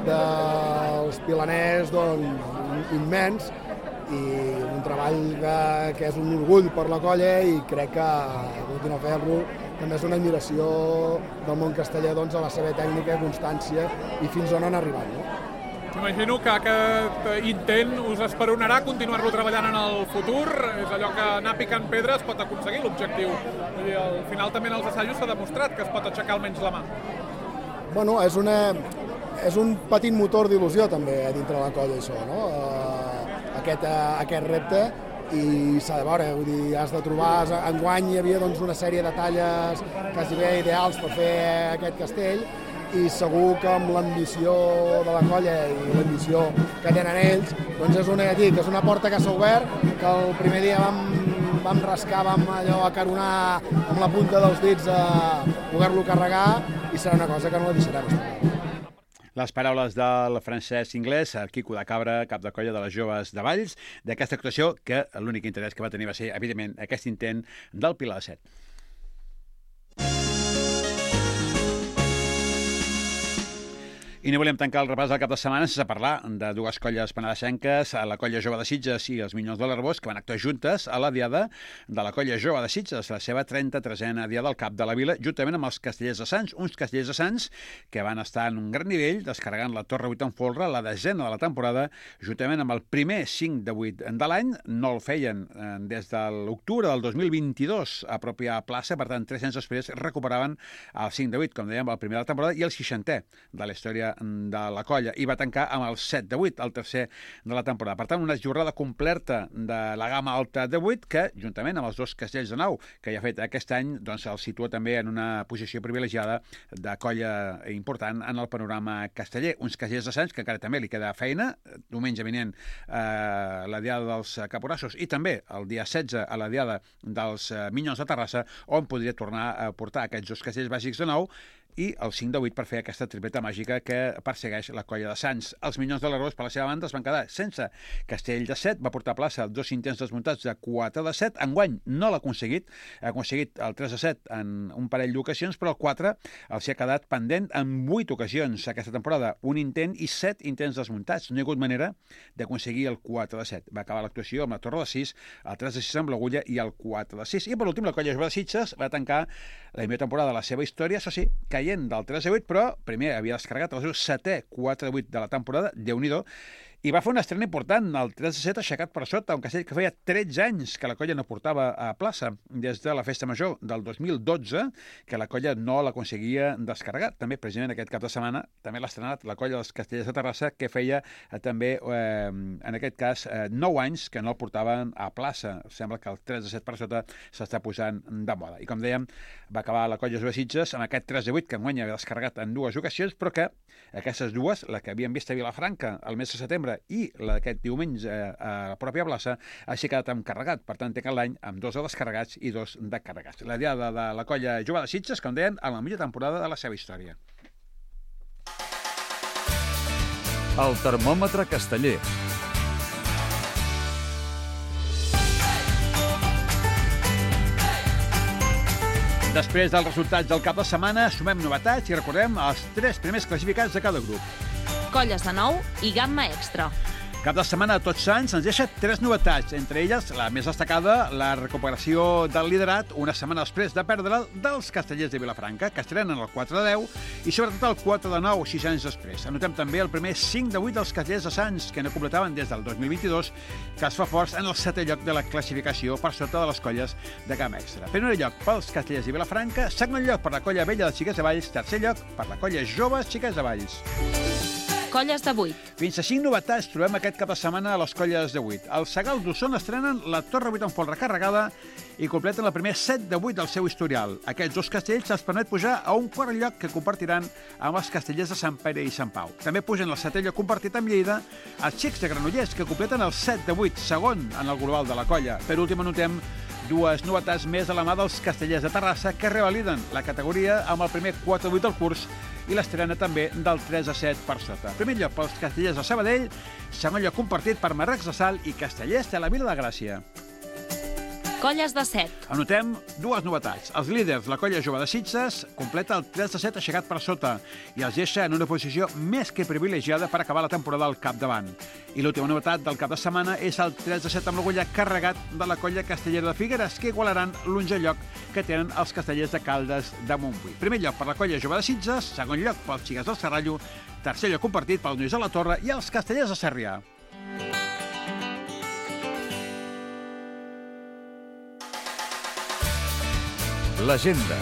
S11: dels pilaners doncs, immens, i un treball que, que és un orgull per la colla, i crec que continuar a fer-lo també és una admiració del món casteller doncs, a la seva tècnica, constància i fins on han arribat. No?
S10: Imagino que aquest intent us esperonarà continuar-lo treballant en el futur. És allò que anar picant pedres pot aconseguir l'objectiu. Al final també en els assajos s'ha demostrat que es pot aixecar almenys la mà.
S11: Bueno, és, una, és un petit motor d'il·lusió també dintre la colla, això, no? Aquest, aquest repte, i s'ha de veure, vull dir, has de trobar, enguany hi havia doncs, una sèrie de talles quasi bé ideals per fer aquest castell, i segur que amb l'ambició de la colla i l'ambició que tenen ells, doncs és una, dic, és una porta que s'ha obert, que el primer dia vam, vam rascar, vam allò acaronar amb la punta dels dits a poder-lo carregar, i serà una cosa que no la deixarem estar.
S1: Les paraules del Francesc Inglés, el Quico de Cabra, cap de colla de les joves de Valls, d'aquesta actuació que l'únic interès que va tenir va ser, evidentment, aquest intent del Pilar de set. I no volem tancar el repàs del cap de setmana sense parlar de dues colles penedesenques, la colla jove de Sitges i els Minyons de l'Arbós, que van actuar juntes a la diada de la colla jove de Sitges, la seva trenta-tresena diada al cap de la vila, juntament amb els castellers de Sants, uns castellers de Sants que van estar en un gran nivell, descarregant la Torre vuit en folre, la desena de la temporada, juntament amb el primer cinc de vuit de l'any. No el feien des de l'octubre del dos mil vint-i-dos a pròpia plaça, per tant, tres anys després recuperaven el cinc de vuit, com dèiem, el primer de la temporada, i el seixantè de la història de la colla, i va tancar amb el set de vuit, el tercer de la temporada. Per tant, una jornada completa de la gamma alta de vuit que, juntament amb els dos castells de nou que ja ha fet aquest any, doncs el situa també en una posició privilegiada de colla important en el panorama casteller. Uns castellers de Sants que encara també li queda feina, diumenge vinent eh, la diada dels Caporassos, i també el dia setze a la diada dels Minyons de Terrassa, on podria tornar a portar aquests dos castells bàsics de nou, i el cinc de vuit per fer aquesta tripleta màgica que persegueix la colla de Sants. Els Minyons de l'Arbós, per la seva banda, es van quedar sense castell de set, va portar a plaça dos intents desmuntats de quatre de set, enguany no l'ha aconseguit, ha aconseguit el tres de set en un parell d'ocasions, però el quatre els ha quedat pendent en vuit ocasions aquesta temporada, un intent i set intents desmuntats. No hi ha hagut manera d'aconseguir el quatre de set. Va acabar l'actuació amb la Torre de sis, el tres de sis amb l'Agulla i el quatre de sis. I per últim, la colla jove de Sitges va tancar la millor temporada de la seva història, això sí, caient del tres a vuit, però primer havia descarregat el seu setè quatre de vuit de la temporada, Déu-n'hi-do, I va fer una estrena important, el tres a set aixecat per sota, un castell que feia tretze anys que la colla no portava a plaça, des de la Festa Major del dos mil dotze, que la colla no l'aconseguia descarregar. També, precisament aquest cap de setmana, també l'ha estrenat la colla dels Castellers de Terrassa, que feia eh, també, eh, en aquest cas, eh, nou anys que no el portaven a plaça. Sembla que el tres a set per sota s'està posant de moda. I com dèiem, va acabar la colla de Sitges amb aquest tres a vuit que enguany havia descarregat en dues ocasions, però que aquestes dues, la que havíem vist a Vilafranca el mes de setembre i la d'aquest diumenge a la pròpia plaça, així quedat encarregat. Per tant, té que l'any amb dos de descarregats i dos de carregats. La diada de la colla jove de Sitges, com deien, en la millor temporada de la seva història.
S2: El termòmetre casteller.
S1: Després dels resultats del cap de setmana, sumem novetats i recordem els tres primers classificats de cada grup.
S12: Colles de nou i gamma extra.
S1: Cap de setmana de Tots Sants ens deixa tres novetats, entre elles la més destacada, la recuperació del liderat una setmana després de perdre dels Castellers de Vilafranca, que estrenen el quatre de deu i sobretot el quatre de nou, sis anys després. Anotem també el primer cinc de vuit dels Castellers de Sants, que no completaven des del dos mil vint-i-dos, que es fa forts en el setè lloc de la classificació per sota de les colles de gamma extra. Primer lloc pels Castellers de Vilafranca, segon lloc per la colla vella de Xiquets de Valls, tercer lloc per la colla jove Xiquets de Valls.
S12: Colles de vuit.
S1: Fins a cinc novetats trobem aquest cap de setmana a les colles de vuit. Els Segals d'Osona estrenen la Torre vuit en folre recarregada i completen el primer set de vuit del seu historial. Aquests dos castells se'ls permet pujar a un quart lloc que compartiran amb els castellers de Sant Pere i Sant Pau. També pugen el setè lloc compartit amb Lleida els xics de Granollers, que completen el set de vuit, segon en el global de la colla. Per últim, anotem dues novetats més a la mà dels Castellers de Terrassa, que revaliden la categoria amb el primer quatre de vuit del curs i l'estrena també del tres a set per sota. Primer lloc pels Castellers de Sabadell, segon lloc compartit per Marrecs de Salt i Castellers de la Vila de Gràcia.
S12: Colles de set.
S1: Anotem dues novetats. Els líders, la colla jove de Sitges, completa el tres a set aixecat per sota i els deixa en una posició més que privilegiada per acabar la temporada al capdavant. I l'última novetat del cap de setmana és el tres a set amb l'orgull carregat de la colla castellera de Figueres, que igualaran l'onzè lloc que tenen els castellers de Caldes de Montbui. Primer lloc per la colla jove de Sitges, segon lloc pels Xiques del Serrallo, tercer lloc compartit pels Nois de la Torre i els Castellers de Sarrià.
S2: L'agenda.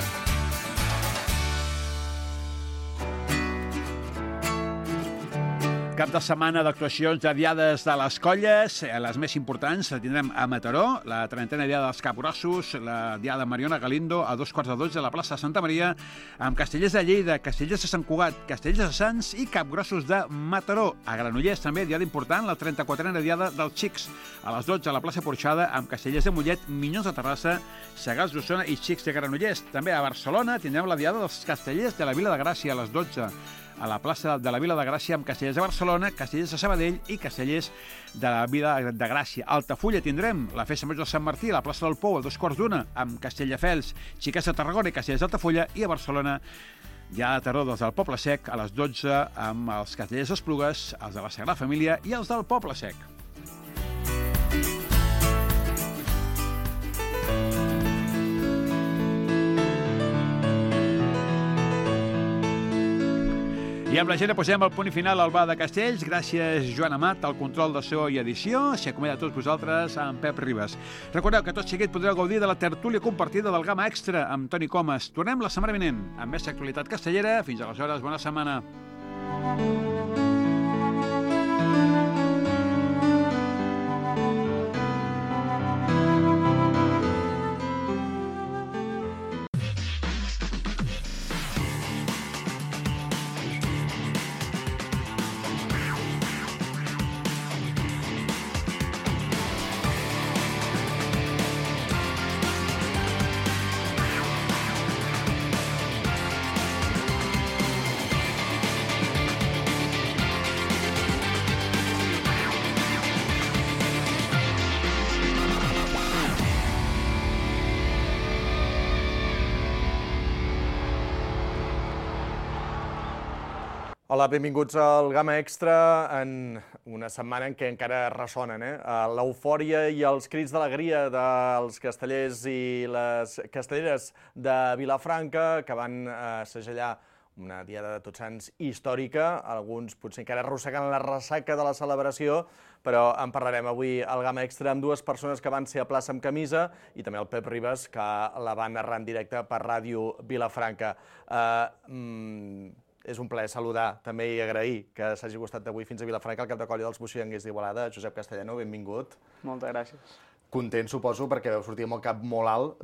S1: Cap de setmana d'actuacions de diades de les colles, les més importants la tindrem a Mataró, la trentena diada dels Capgrossos, la diada Mariona Galindo a dos quarts de dotze a la plaça de Santa Maria, amb Castellers de Lleida, Castellers de Sant Cugat, Castellers de Sants i Capgrossos de Mataró. A Granollers també diada important, la trenta-quatrena diada dels Xics, a les dotze a la plaça Porxada, amb Castellers de Mollet, Minyons de Terrassa, Segals d'Osona i Xics de Granollers. També a Barcelona tindrem la diada dels Castellers de la Vila de Gràcia a les dotze, a la plaça de la Vila de Gràcia amb Castellers de Barcelona, Castellers de Sabadell i Castellers de la Vila de Gràcia. A Altafulla tindrem la Festa Major de Sant Martí a la plaça del Pou a dos quarts d'una amb Castelldefels, Xiquets de Tarragona i Castellers d'Altafulla, i a Barcelona ja a tardor dels del Poble Sec a les dotze amb els Castellers d'Esplugues, els de la Sagrada Família i els del Poble Sec. I amb l'agenda posem el punt i final al Bar de Castells. Gràcies, Joan Amat, al control de so i edició. S'hi acomiada a tots vosaltres amb Pep Ribas. Recordeu que tot seguit podreu gaudir de la tertúlia compartida del Gamma Extra amb Toni Comas. Tornem la setmana vinent amb més actualitat castellera. Fins aleshores, bona setmana.
S13: Hola, benvinguts al Gamma Extra en una setmana en què encara ressonen eh? l'eufòria i els crits d'alegria dels castellers i les castelleres de Vilafranca, que van eh, segellar una diada de Tots Sants històrica, alguns potser encara arrossegant la ressaca de la celebració, però en parlarem avui al Gamma Extra amb dues persones que van ser a plaça amb camisa i també el Pep Ribas, que la va narrar en directe per Ràdio Vilafranca. Uh, mm, és un plaer saludar també i agrair que s'hagi costat d'avui fins a Vilafranca el cap de colla dels Moixigranguers d'Igualada, Josep Castellano, benvingut.
S14: Moltes gràcies.
S13: Content, suposo, perquè vau sortir amb el cap molt alt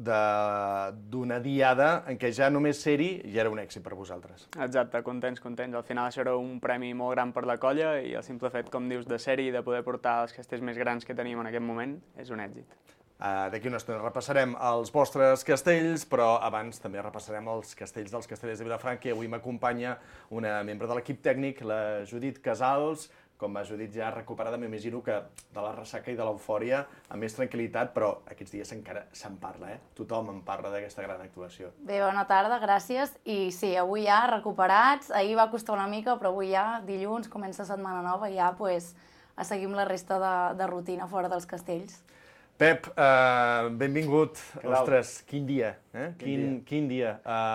S13: d'una diada en què ja només ser-hi ja era un èxit per vosaltres.
S14: Exacte, contents, contents. Al final això era un premi molt gran per la colla i el simple fet, com dius, de ser-hi i de poder portar els castells més grans que teníem en aquest moment és un èxit.
S13: Uh, D'aquí una estona repassarem els vostres castells, però abans també repassarem els castells dels Castellers de Vilafranca i avui m'acompanya una membre de l'equip tècnic, la Judit Casals. Com la Judit ja recuperada, m'imagino que de la ressaca i de l'eufòria amb més tranquil·litat, però aquests dies encara se'n parla, eh? Tothom en parla d'aquesta gran actuació.
S15: Bé, bona tarda, gràcies. I sí, avui ja recuperats, ahir va costar una mica, però avui ja, dilluns, comença setmana nova i ja pues, a seguir amb la resta de, de rutina fora dels castells.
S13: Pep, uh, benvingut. Ostres, quin dia, eh? Quin, quin dia. Quin dia.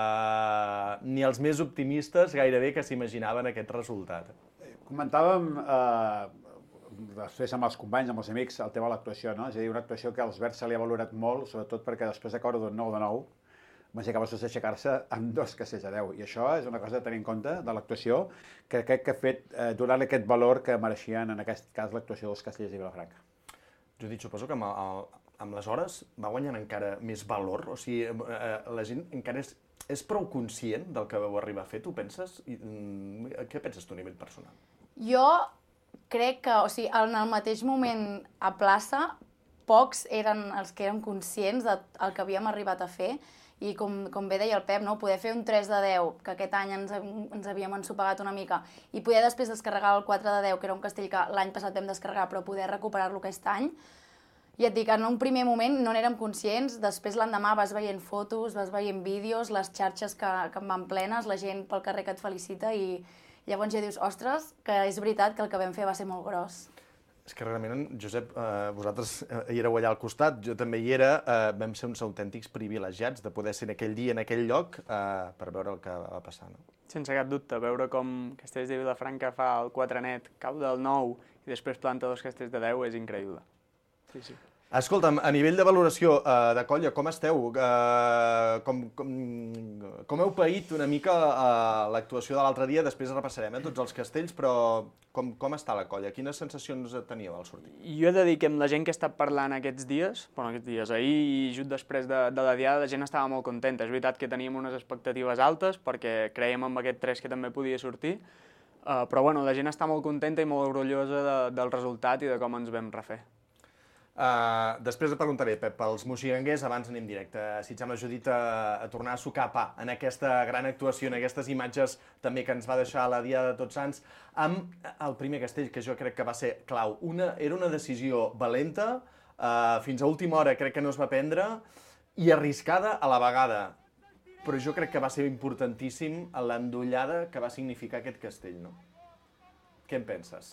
S13: Uh, ni els més optimistes gairebé que s'imaginaven aquest resultat.
S16: Comentàvem, eh, després amb els companys, amb els amics, el tema de l'actuació, no? És a dir, una actuació que als Verds se li ha valorat molt, sobretot perquè després de caure d'un nou de nou, van ser capaços d'aixecar-se amb dos castells a deu. I això és una cosa a tenir en compte de l'actuació, que crec que ha fet eh, donar-li aquest valor que mereixien, en aquest cas, l'actuació dels Castellers de Vilafranca.
S13: Judit, suposo que amb, el, amb les hores va guanyant encara més valor? O sigui, eh, la gent encara és, és prou conscient del que vau arribar a fer, tu penses? I, mm, què penses tu a nivell personal?
S15: Jo crec que, o sigui, en el mateix moment a plaça, pocs eren els que eren conscients del que havíem arribat a fer i com, com bé deia el Pep, no? Poder fer un tres de deu, que aquest any ens, ens havíem ensopegat una mica, i poder després descarregar el quatre de deu, que era un castell que l'any passat vam descarregar, però poder recuperar-lo aquest any. I et dic, en un primer moment no n'érem conscients, després l'endemà vas veient fotos, vas veient vídeos, les xarxes que, que en van plenes, la gent pel carrer que et felicita i llavors ja dius, ostres, que és veritat que el que vam fer va ser molt gros.
S13: És que realment, Josep, eh, vosaltres hi éreu allà al costat, jo també hi era, eh, vam ser uns autèntics privilegiats de poder ser en aquell dia, en aquell lloc, eh, per veure el que va passar, no?
S14: Sense cap dubte, veure com Castellers de Vilafranca fa el quatre net, cau del nou i després planta dos castells de deu és increïble. Sí, sí.
S13: Escolta'm, a nivell de valoració uh, de colla, com esteu? Uh, com, com, com heu paït una mica uh, l'actuació de l'altre dia? Després repassarem eh, tots els castells, però com, com està la colla? Quines sensacions teníeu al sortir?
S14: Jo he de dir que amb la gent que he estat parlant aquests dies, bueno, aquests dies, ahir i just després de, de la diada, la gent estava molt contenta. És veritat que teníem unes expectatives altes, perquè creiem en aquest tres que també podia sortir, uh, però bueno, la gent està molt contenta i molt orgullosa de, del resultat i de com ens vam refer.
S13: Uh, després et preguntaré, Pep, pels moixigranguers, abans anem directe. Si et sembla, Judit, a, a tornar a sucar pa en aquesta gran actuació, en aquestes imatges també que ens va deixar la Diada de Tots Sants, amb el primer castell, que jo crec que va ser clau. Una, era una decisió valenta, uh, fins a última hora crec que no es va prendre, i arriscada a la vegada. Però jo crec que va ser importantíssim l'endollada que va significar aquest castell, no? Què en penses?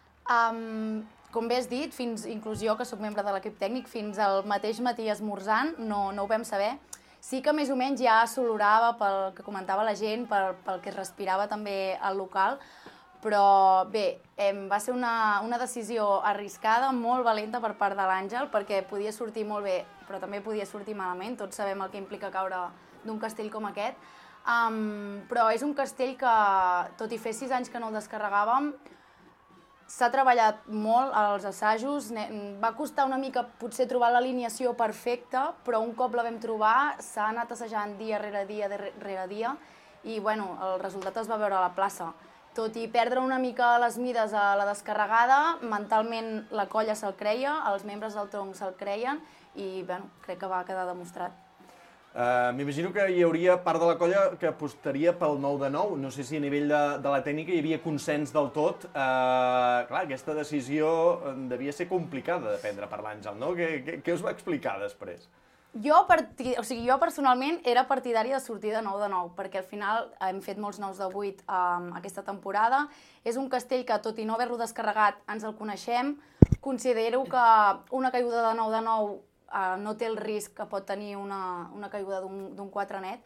S15: Um... Com bé has dit, fins, inclús jo, que sóc membre de l'equip tècnic, fins al mateix matí esmorzant, no, no ho vam saber. Sí que més o menys ja s'olorava pel que comentava la gent, pel, pel que es respirava també al local, però bé, eh, va ser una, una decisió arriscada, molt valenta per part de l'Àngel, perquè podia sortir molt bé, però també podia sortir malament, tots sabem el que implica caure d'un castell com aquest, um, però és un castell que, tot i fer sis anys que no el descarregàvem, s'ha treballat molt als assajos, va costar una mica potser trobar l'alineació perfecta, però un cop la vam trobar s'ha anat assajant dia rere dia rere dia i bueno, el resultat es va veure a la plaça. Tot i perdre una mica les mides a la descarregada, mentalment la colla se'l creia, els membres del tronc se'l creien i bueno, crec que va quedar demostrat.
S13: Uh, M'imagino que hi hauria part de la colla que apostaria pel nou de nou. No sé si a nivell de, de la tècnica hi havia consens del tot. Uh, clar, aquesta decisió devia ser complicada de prendre per l'Àngel, no? Què, què, què us va explicar després?
S15: Jo, parti... o sigui, jo personalment era partidària de sortir de nou de nou, perquè al final hem fet molts nous de vuit um, aquesta temporada. És un castell que, tot i no haver-lo descarregat, ens el coneixem. Considero que una caiguda de nou de nou Uh, no té el risc que pot tenir una, una caiguda d'un quatre net,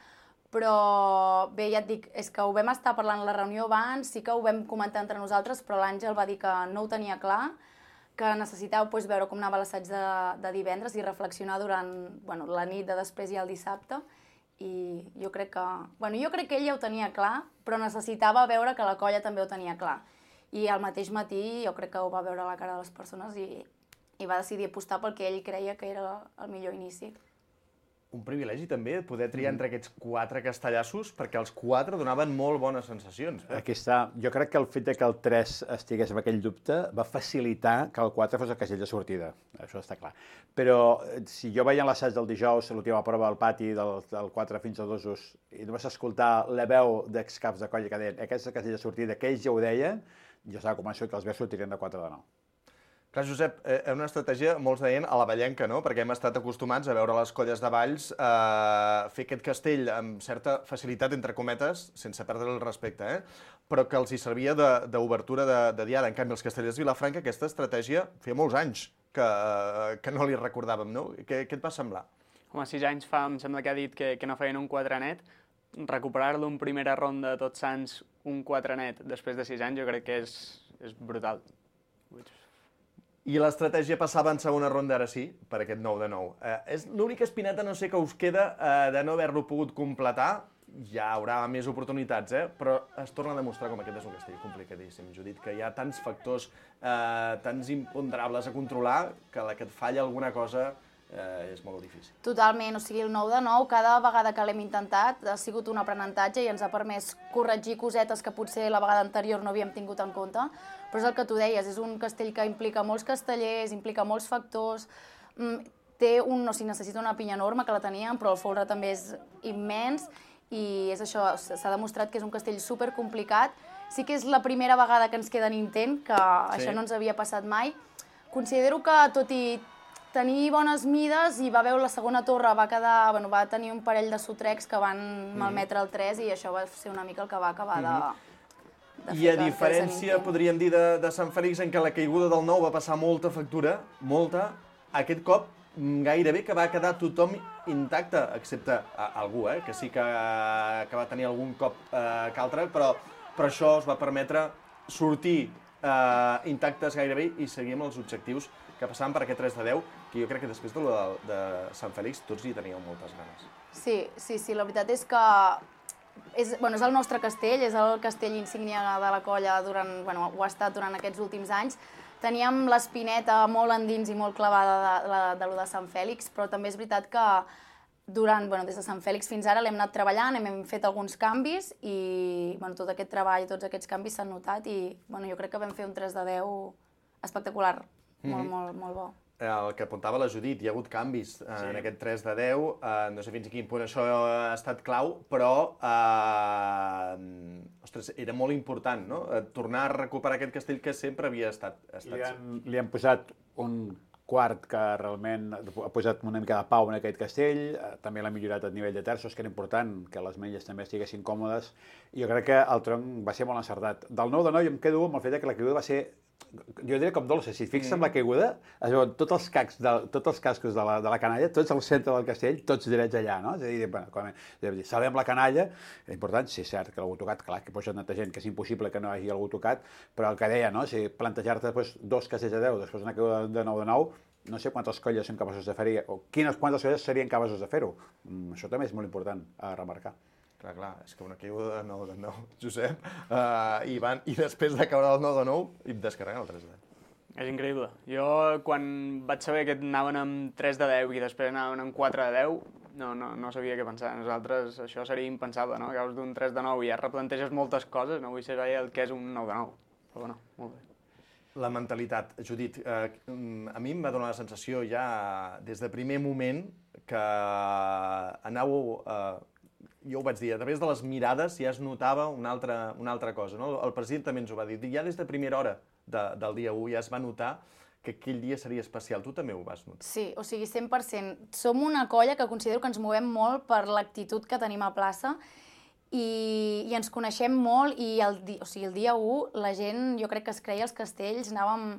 S15: Però bé, ja et dic, és que ho vam estar parlant a la reunió abans, sí que ho vam comentar entre nosaltres, però l'Àngel va dir que no ho tenia clar, que necessitava pues, veure com anava l'assaig de, de divendres i reflexionar durant bueno, la nit de després i el dissabte. I jo crec que... Bueno, jo crec que ell ja ho tenia clar, però necessitava veure que la colla també ho tenia clar. I al mateix matí jo crec que ho va veure a la cara de les persones i, i va decidir apostar pel que ell creia que era el millor inici.
S13: Un privilegi també poder triar entre aquests quatre castellassos, perquè els quatre donaven molt bones sensacions. Eh?
S16: Aquí està. Jo crec que el fet que el tres estigués amb aquell dubte va facilitar que el quatre fos el castell de sortida. Això està clar. Però si jo veia l'assaig del dijous, l'última prova al pati del, del quatre fins a dosos, i només escoltar la veu d'excaps de colla que deien aquest és el castell de sortida, que ells ja ho deien, jo estava convençut que els veus sortirien de quatre de nou.
S13: Clar, Josep, és una estratègia, molts deien, a la Vallenca, no? Perquè hem estat acostumats a veure les colles de Valls eh, fer aquest castell amb certa facilitat, entre cometes, sense perdre el respecte, eh? Però que els hi servia d'obertura de, de, de diada. En canvi, els castellers de Vilafranca, aquesta estratègia feia molts anys que, que no li recordàvem, no? Què, què et va semblar?
S14: Home, sis anys fa, em sembla que ha dit que, que no feien un quatre net. Recuperar-lo en primera ronda de Tots Sants, un quatre net, després de sis anys, jo crec que és, és brutal.
S13: I l'estratègia passava en segona ronda, ara sí, per aquest nou de nou. Eh, és l'única espineta, no sé, que us queda eh, de no haver-lo pogut completar. Ja haurà més oportunitats, eh? Però es torna a demostrar com aquest és un castell complicadíssim, Judit, que hi ha tants factors, eh, tants imponderables a controlar, que la que et falla alguna cosa eh, és molt difícil.
S15: Totalment, o sigui, el nou de nou, cada vegada que l'hem intentat ha sigut un aprenentatge i ens ha permès corregir cosetes que potser la vegada anterior no havíem tingut en compte, però és el que tu deies, és un castell que implica molts castellers, implica molts factors, té un, no, si necessita una pinya enorme, que la teníem, però el folre també és immens, i és això, s'ha demostrat que és un castell supercomplicat. Sí que és la primera vegada que ens queda en intent, que sí. Això no ens havia passat mai. Considero que, tot i tenir bones mides, i va veure la segona torre, va, quedar, bueno, va tenir un parell de sotrecs que van malmetre el tres, i això va ser una mica el que va acabar de...
S13: de I a diferència, podríem dir, de, de Sant Fèlix, en què la caiguda del nou va passar molta factura, molta, aquest cop gairebé que va quedar tothom intacte, excepte algú, eh, que sí que, que va tenir algun cop eh, que altre, però, però això es va permetre sortir eh, intactes gairebé i seguir amb els objectius que passaven per aquest tres de deu, que jo crec que després de, de, de Sant Fèlix tots hi teníeu moltes ganes.
S15: Sí, sí, sí, la veritat és que és, bueno, és el nostre castell, és el castell insígnia de la colla, durant, bueno, ho ha estat durant aquests últims anys. Teníem l'espineta molt endins i molt clavada de, de, de lo de Sant Fèlix, però també és veritat que durant, bueno, des de Sant Fèlix fins ara l'hem anat treballant, hem fet alguns canvis i bueno, tot aquest treball, tots aquests canvis s'han notat i bueno, jo crec que vam fer un tres de deu espectacular, molt, mm-hmm. molt, molt bo.
S13: El que apuntava la Judit, hi ha hagut canvis eh, sí. en aquest tres de deu, eh, no sé fins a quin punt això ha estat clau, però eh, ostres, era molt important, no? Tornar a recuperar aquest castell que sempre havia estat... estat...
S16: Li, han, li han posat un quart que realment ha posat una mica de pau en aquest castell, eh, també l'ha millorat a nivell de terços, que era important que les melles també estiguessin còmodes, i jo crec que el tronc va ser molt encertat. Del nou de nou jo em quedo amb el fet que la caiguda va ser, jo diria com dolça, si et fixes en la caiguda, es veuen tots els, cacs de, tots els cascos de la, de la canalla, tots al centre del castell, tots drets allà, no? És a dir, bueno, com, sabem la canalla, és important, sí, és cert que l'algú tocat, clar, que posa tanta gent que és impossible que no hagi algú tocat, però el que deia, no? Si plantejar-te pues, dos castells de deu, després una caiguda de nou de nou, no sé quantes colles són capaços de fer-hi, o quines quantes colles serien capaços de fer-ho. Mm, això també és molt important a remarcar.
S13: Clar, clar, és que una caiguda de nou de nou, Josep, uh, i, van, i després de caure el nou de nou, i descarreguen el tres de deu.
S14: És increïble. Jo, quan vaig saber que anaven amb tres de deu i després anaven amb quatre de deu, no, no, no sabia què pensar. Nosaltres això seria impensable, no? Acabes d'un tres de nou i ja replanteges moltes coses, no vull saber el que és un nou de nou. Però bueno, molt bé.
S13: La mentalitat, Judit, eh, a mi em va donar la sensació ja des de primer moment que anàveu... Eh, jo ho vaig dir, a través de les mirades ja es notava una altra, una altra cosa, no? El president també ens ho va dir, ja des de primera hora de, del dia u ja es va notar que aquell dia seria especial. Tu també ho vas notar.
S15: Sí, o sigui, cent per cent. Som una colla que considero que ens movem molt per l'actitud que tenim a plaça i, i ens coneixem molt i el, o sigui, el dia u la gent, jo crec que es creia els castells, anàvem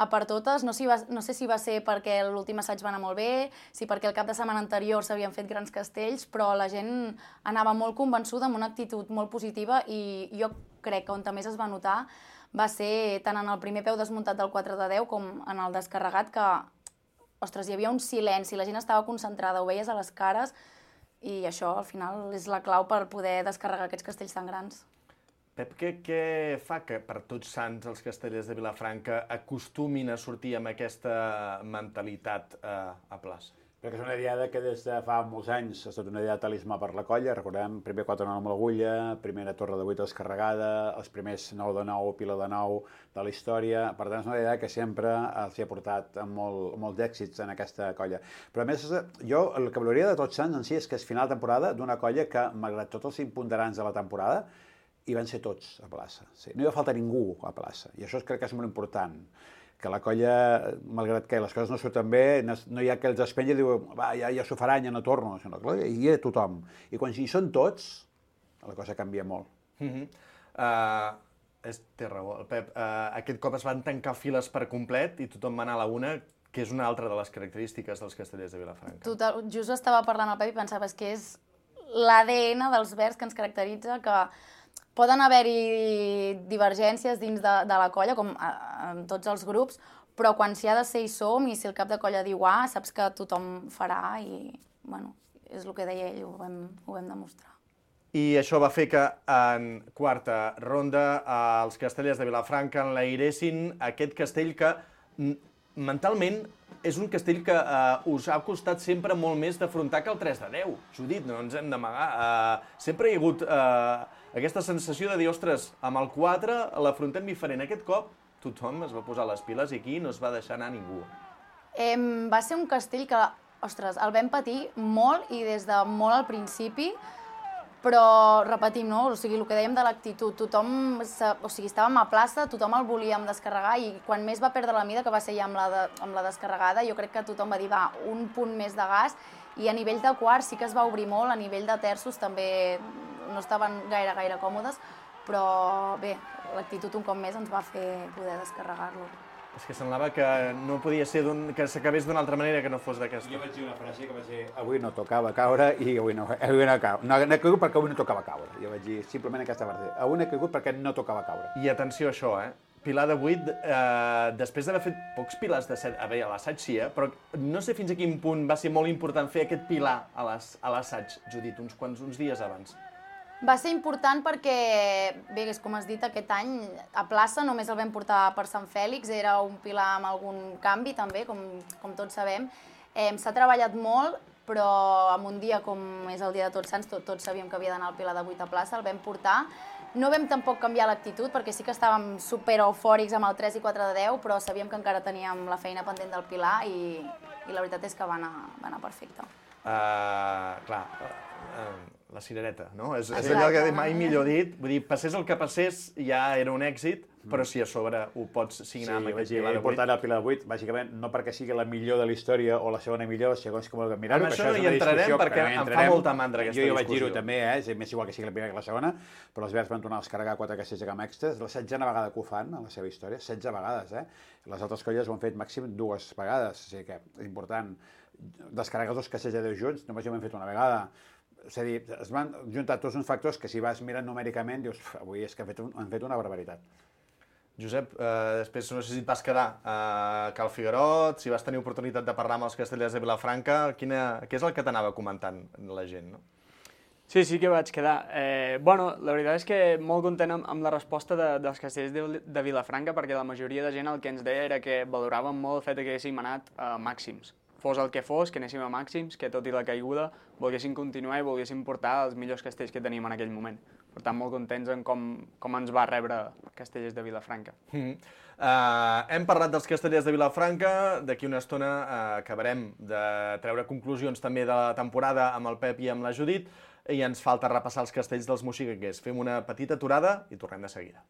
S15: a per totes. No, si va, no sé si va ser perquè l'últim assaig va anar molt bé, si perquè el cap de setmana anterior s'havien fet grans castells, però la gent anava molt convençuda, amb una actitud molt positiva, i jo crec que on més es va notar va ser tant en el primer peu desmuntat del quatre de deu com en el descarregat, que, ostres, hi havia un silenci, la gent estava concentrada, ho veies a les cares, i això al final és la clau per poder descarregar aquests castells tan grans.
S13: Pep, què, què fa que per Tots Sants els castellers de Vilafranca acostumin a sortir amb aquesta mentalitat eh, a plaça?
S16: Perquè és una diada que des de fa molts anys ha estat una diada de talismà per la colla. Recordem, primer quatre nou amb l'agulla, primera torre de vuit descarregada, els primers nou de nou, pila de nou de la història. Per tant, és una diada que sempre els hi ha portat amb molt, molts èxits en aquesta colla. Però a més, jo el que valoria de Tots Sants en si és que és final de temporada d'una colla que, malgrat tots els imponderants de la temporada, hi van ser tots a plaça. Sí, no hi va faltar ningú a plaça, i això crec que és molt important. Que la colla, malgrat que les coses no surten bé, no hi ha que els espenya i diu, va, ja, ja s'ho faran, ja no torno. Sinó que hi ha tothom. I quan hi són tots, la cosa canvia molt.
S13: Mm-hmm. uh, és, té raó, el Pep. Uh, aquest cop es van tancar files per complet i tothom va anar a la una, que és una altra de les característiques dels castellers de Vilafranca.
S15: Total, just estava parlant al Pep i pensava que és l'A D N dels Verds que ens caracteritza, que poden haver-hi divergències dins de, de la colla, com en tots els grups, però quan s'hi ha de ser hi som, i si el cap de colla diu A, saps que tothom farà, i bueno, és el que deia ell, ho vam, ho vam demostrar.
S13: I això va fer que en quarta ronda els castellers de Vilafranca enlairessin aquest castell que mentalment és un castell que uh, us ha costat sempre molt més d'afrontar que el tres de deu. Judit, no ens hem d'amagar. Uh, sempre hi ha hagut uh, aquesta sensació de dir, ostres, amb el quatre l'afrontem diferent. Aquest cop tothom es va posar les piles i aquí no es va deixar anar ningú.
S15: Eh, va ser un castell que, ostres, el vam patir molt i des de molt al principi, però repetim, no? O sigui, el que dèiem de l'actitud, tothom, o sigui, estàvem a plaça, tothom el volíem descarregar, i quan més va perdre la mida, que va ser ja amb la, de, amb la descarregada, jo crec que tothom va dir, va, un punt més de gas, i a nivell de quarts sí que es va obrir molt, a nivell de terços també no estaven gaire, gaire còmodes, però bé, l'actitud un cop més ens va fer poder descarregar-lo.
S13: És que semblava que no podia ser que s'acabés d'una altra manera que no fos d'aquesta.
S16: Jo vaig dir una frase que va ser avui no tocava caure i avui no, avui no cau. No, no he caigut perquè avui no tocava caure. Jo vaig dir simplement aquesta frase. Avui no he caigut perquè no tocava caure.
S13: I atenció a això, eh? Pilar de vuit, eh, després d'haver fet pocs pilars de set, a veure, a l'assaig sí, eh? Però no sé fins a quin punt va ser molt important fer aquest pilar a l'assaig, Judit, uns quants uns dies abans.
S15: Va ser important perquè, bé, com has dit, aquest any a plaça només el vam portar per Sant Fèlix, era un pilar amb algun canvi també, com, com tots sabem. Eh, S'ha treballat molt, però en un dia com és el dia de Tots Sants, tot, tots sabíem que havia d'anar el pilar de vuit a plaça, el vam portar. No vam tampoc canviar l'actitud, perquè sí que estàvem super eufòrics amb el tres i quatre de deu, però sabíem que encara teníem la feina pendent del pilar i, i la veritat és que va anar, va anar perfecte.
S13: Uh, clar, uh, la cirereta, no? És, és allò que mai millor dit. Vull dir, passés el que passés, ja era un èxit, però si a sobre ho pots signar amb aquest pilar de vuit.
S16: Sí, important el pilar de vuit, bàsicament, no perquè sigui la millor de la història o la segona millor, segons com el mirar-ho,
S13: que això no hi entrarem perquè em fa molta mandra aquesta discussió.
S16: Jo hi vaig dir-ho també, eh? És més igual que sigui la primera que la segona, però els Verds van tornar a descarregar quatre castells de camp extres, la setzena vegada que ho fan en la seva història, setze vegades, eh? Les altres colles ho han fet màxim dues vegades, o sigui que és important. Descarregar dos castells de deu junts, només ho hem fet una vegada. És a dir, es van juntar tots uns factors que si vas mirant numèricament dius, avui és que han fet, un, han fet una barbaritat.
S13: Josep, eh, després no sé si et vas quedar a Cal Figuerot, si vas tenir oportunitat de parlar amb els castellers de Vilafranca, quina, què és el que t'anava comentant la gent, no?
S14: Sí, sí que vaig quedar. Eh, bueno, la veritat és que molt content amb, amb la resposta de, dels castellers de, de Vilafranca, perquè la majoria de gent el que ens deia era que valoraven molt el fet que haguéssim anat a màxims. Fos el que fos, que anéssim a màxims, que tot i la caiguda volguéssim continuar i volguéssim portar els millors castells que teníem en aquell moment. Per tant, molt contents en com, com ens va rebre Castellers de Vilafranca.
S13: Mm-hmm. uh, hem parlat dels Castellers de Vilafranca, d'aquí una estona uh, acabarem de treure conclusions també de la temporada amb el Pep i amb la Judit, i ens falta repassar els castells dels moxiganguers. Fem una petita aturada i tornem de seguida.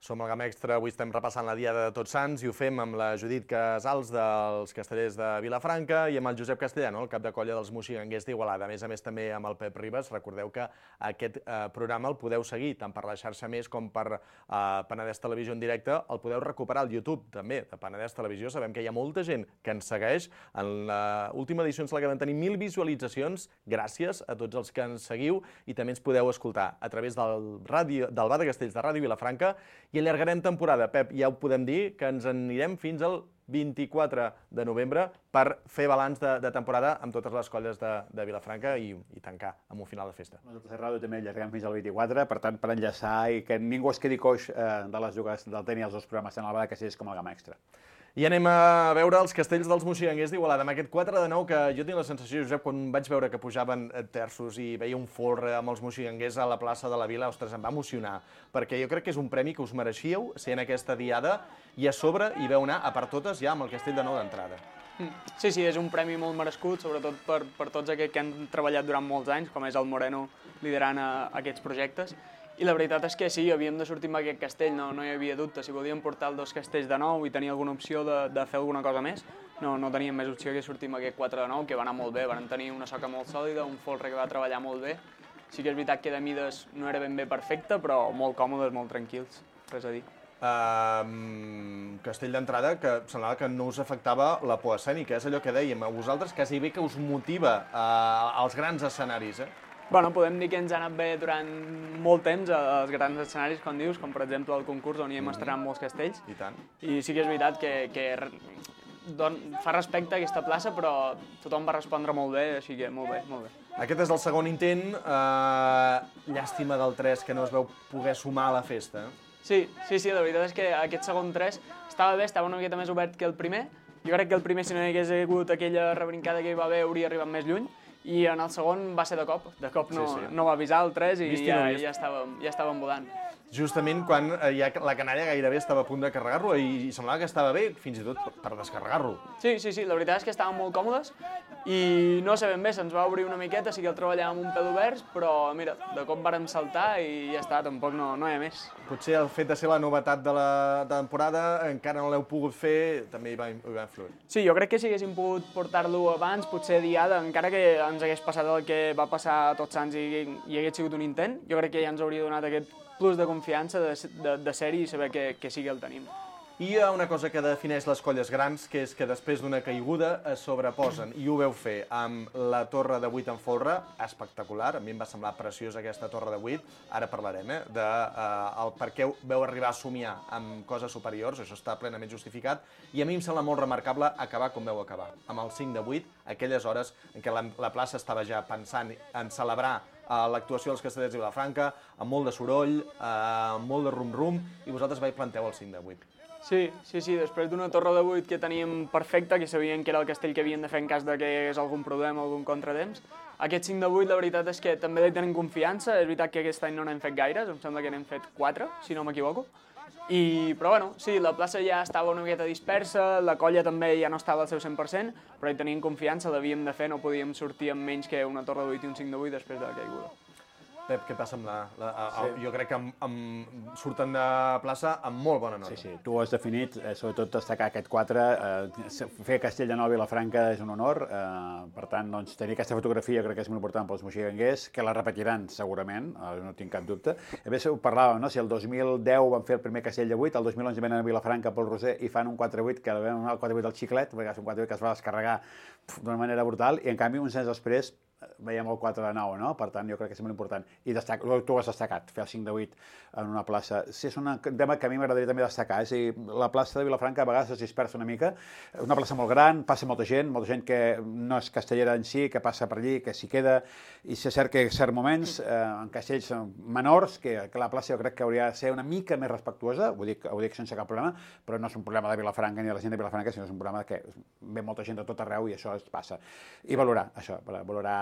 S13: Som al Gamma Extra, avui estem repassant la Diada de Tots Sants i ho fem amb la Judit Casals dels Castellers de Vilafranca i amb el Josep Castellano, el cap de colla dels moxiganguers d'Igualada. A més a més també amb el Pep Ribas. Recordeu que aquest eh, programa el podeu seguir tant per la xarxa Més com per eh, Penedès Televisió en directe. El podeu recuperar al YouTube també de Penedès Televisió. Sabem que hi ha molta gent que ens segueix. En l'última edició ens la que vam tenir mil visualitzacions. Gràcies a tots els que ens seguiu i també ens podeu escoltar a través del, ràdio, del Bar de Castells de Ràdio Vilafranca. I allargarem temporada, Pep, ja ho podem dir, que ens en anirem fins al vint-i-quatre de novembre per fer balanç de, de temporada amb totes les colles de, de Vilafranca i, i tancar amb un final de festa.
S16: Nosaltres a Ràdio també allarguem fins al vint-i-quatre, per tant, per enllaçar i que ningú es quedi coix eh, de les jugues del tenir els dos programes, tant el Bar de Castells com el Gamma Extra.
S13: I anem a veure els castells dels moxiganguers d'Igualada, amb aquest quatre de nou que jo tinc la sensació, Josep, quan vaig veure que pujaven terços i veia un folre amb els moxiganguers a la plaça de la Vila, ostres, em va emocionar, perquè jo crec que és un premi que us mereixíeu ser en aquesta diada i a sobre hi veu anar a per totes ja amb el castell de nou d'entrada.
S14: Sí, sí, és un premi molt merescut, sobretot per, per tots aquells que han treballat durant molts anys, com és el Moreno liderant a, aquests projectes. I la veritat és que sí, havíem de sortir amb aquest castell, no, no hi havia dubte. Si volíem portar els dos castells de nou i tenir alguna opció de, de fer alguna cosa més, no, no teníem més opció que sortir amb aquest quatre de nou, que va anar molt bé. Van tenir una soca molt sòlida, un folre que va treballar molt bé. Sí que és veritat que de mides no era ben bé perfecte, però molt còmodes, molt tranquils, res a dir.
S13: Uh, castell d'entrada que semblava que no us afectava la por escènica, és allò que dèiem, a vosaltres quasi bé que us motiva uh, als grans escenaris, eh?
S14: Bueno, podem dir que ens ha anat bé durant molt temps als grans escenaris, com dius, com per exemple el concurs on hi hem estrenat molts castells.
S13: I tant.
S14: I sí que és veritat que, que don, fa respecte a aquesta plaça, però tothom va respondre molt bé, així que molt bé, molt bé.
S13: Aquest és el segon intent, eh, llàstima del tres que no es veu poder sumar a la festa.
S14: Sí, sí, sí, la veritat és que aquest segon tres estava bé, estava una miqueta més obert que el primer. Jo crec que el primer, si no hi hagués hagut aquella rebrincada que hi va haver, hauria arribat més lluny. I en el segon va ser de cop, de cop no, sí, sí. no va avisar el tres i ja, no ja, estàvem, ja estàvem volant.
S13: Justament quan ja la canalla gairebé estava a punt de carregar-lo i, i semblava que estava bé, fins i tot per descarregar-lo.
S14: Sí, sí, sí, la veritat és que estàvem molt còmodes i no sé ben bé, se'ns va obrir una miqueta, sí que el treballàvem un pèl oberts, però mira, de cop vàrem saltar i ja està, tampoc no, no hi ha més.
S13: Potser el fet de ser la novetat de la temporada, encara no l'heu pogut fer, també hi va, hi va influir.
S14: Sí, jo crec que si haguéssim pogut portar-lo abans, potser diada, encara que ens hagués passat el que va passar a Tots Sants i, i hagués sigut un intent, jo crec que ja ens hauria donat aquest plus de confiança de, de, de ser-hi i saber que, que sí que el tenim.
S13: I hi ha una cosa que defineix les colles grans, que és que després d'una caiguda es sobreposen, i ho veu fer amb la torre de vuit en folre, espectacular, a mi em va semblar preciosa aquesta torre de vuit, ara parlarem, eh, de eh, el per què veu arribar a somiar amb coses superiors, això està plenament justificat, i a mi em sembla molt remarcable acabar com veu acabar, amb el cinc de vuit, aquelles hores en què la, la plaça estava ja pensant en celebrar uh, l'actuació dels Castellers de Vilafranca, amb molt de soroll, uh, amb molt de rum-rum, i vosaltres vaig planteu el cinc de vuit.
S14: Sí, sí, sí, després d'una torre de vuit que teníem perfecta, que sabien que era el castell que havien de fer en cas de que hi hagués algun problema, algun contratemps, aquest cinc de vuit la veritat és que també hi tenen confiança, és veritat que aquest any no n'hem fet gaires, em sembla que n'hem fet quatre, si no m'equivoco, I, però bueno, sí, la plaça ja estava una miqueta dispersa, la colla també ja no estava al seu cent per cent, però hi teníem confiança, l'havíem de fer, no podíem sortir amb menys que una torre de vuit i un cinc de vuit després de la caiguda.
S13: Pep, què passa amb la... la sí. Jo crec que amb, amb, surten de plaça amb molt bona nota.
S16: Sí, sí, tu ho has definit, eh, sobretot destacar aquest quatre, eh, fer Castell de Nou i Vilafranca és un honor, eh, per tant, doncs, tenir aquesta fotografia crec que és molt important pels moxiganguers, que la repetiran segurament, eh, no tinc cap dubte. A més, ho parlàvem, no? Si el dos mil deu van fer el primer Castell de vuit, el dos mil onze venen a Vilafranca pel Roser i fan un quatre vuit, que venen el quatre vuit del xiclet, perquè és un quatre vuit que es va descarregar d'una manera brutal, i en canvi, uns anys després, veiem el quatre de nou, no? Per tant, jo crec que és molt important. I destac, tu ho has destacat, fer el cinc de vuit en una plaça. Sí, és un tema que a mi m'agradaria també destacar. És a dir, la plaça de Vilafranca a vegades es dispersa una mica. Una plaça molt gran, passa molta gent, molta gent que no és castellera en si, que passa per allí, que s'hi queda. I és cert que en certs moments, eh, en castells menors, que, que la plaça jo crec que hauria de ser una mica més respectuosa, ho dic, ho dic sense cap problema, però no és un problema de Vilafranca ni de la gent de Vilafranca, sinó és un problema que ve molta gent de tot arreu i això es passa. I valorar això, valorar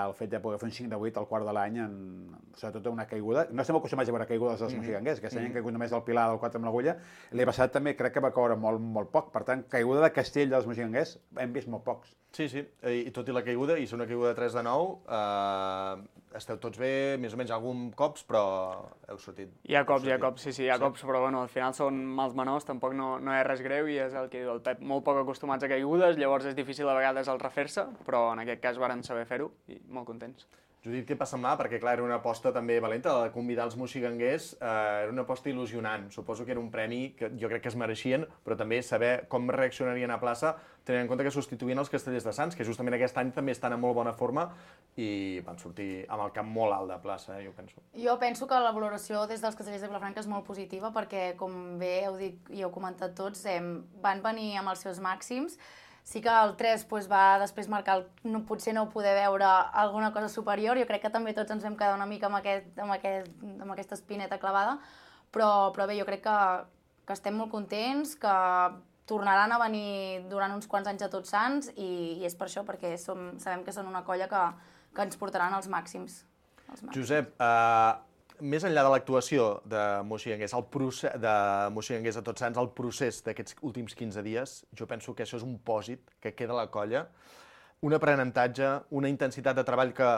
S16: el fet de poder fer un cinc de vuit al quart de l'any, sobretot una caiguda. No estem acostumats a veure caigudes dels moxiganguers, que s'han caigut només del pilar del quatre amb l'agulla. L'any passat també crec que va caure molt, molt poc. Per tant, caiguda de castell dels moxiganguers hem vist molt pocs.
S13: Sí, sí, i tot i la caiguda, i ser una caiguda de tres de nou, eh, esteu tots bé, més o menys algun cops, però heu sortit.
S14: Hi ha cops, hi ha cops, sí, sí, hi ha cops, però bueno, al final són mals menors, tampoc no, no hi ha res greu i és el que diu el Pep, molt poc acostumats a caigudes, llavors és difícil a vegades el refer-se, però en aquest cas varen saber fer-ho i molt contents.
S13: Judit, què et va semblar? Perquè, clar, era una aposta també valenta, la de convidar els moxiganguers, eh, era una aposta il·lusionant. Suposo que era un premi que jo crec que es mereixien, però també saber com reaccionarien a plaça, tenint en compte que substituïen els Castellers de Sants, que justament aquest any també estan en molt bona forma i van sortir amb el camp molt alt de plaça, eh, jo penso.
S15: Jo penso que la valoració des dels Castellers de Vilafranca és molt positiva perquè, com bé heu dit i heu comentat tots, eh, van venir amb els seus màxims. Sí que el tres pues, va després marcar, el, no, potser no poder veure alguna cosa superior, jo crec que també tots ens vam quedar una mica amb, aquest, amb, aquest, amb aquesta espineta clavada, però, però bé, jo crec que, que estem molt contents, que tornaran a venir durant uns quants anys a Tots Sants i, i és per això, perquè som, sabem que són una colla que, que ens portaran als màxims. Als màxims.
S13: Josep, eh, més enllà de l'actuació de moxiganguers, el procés de moxiganguers a Tots Sants, el procés d'aquests últims quinze dies, jo penso que això és un pòsit que queda a la colla, un aprenentatge, una intensitat de treball que,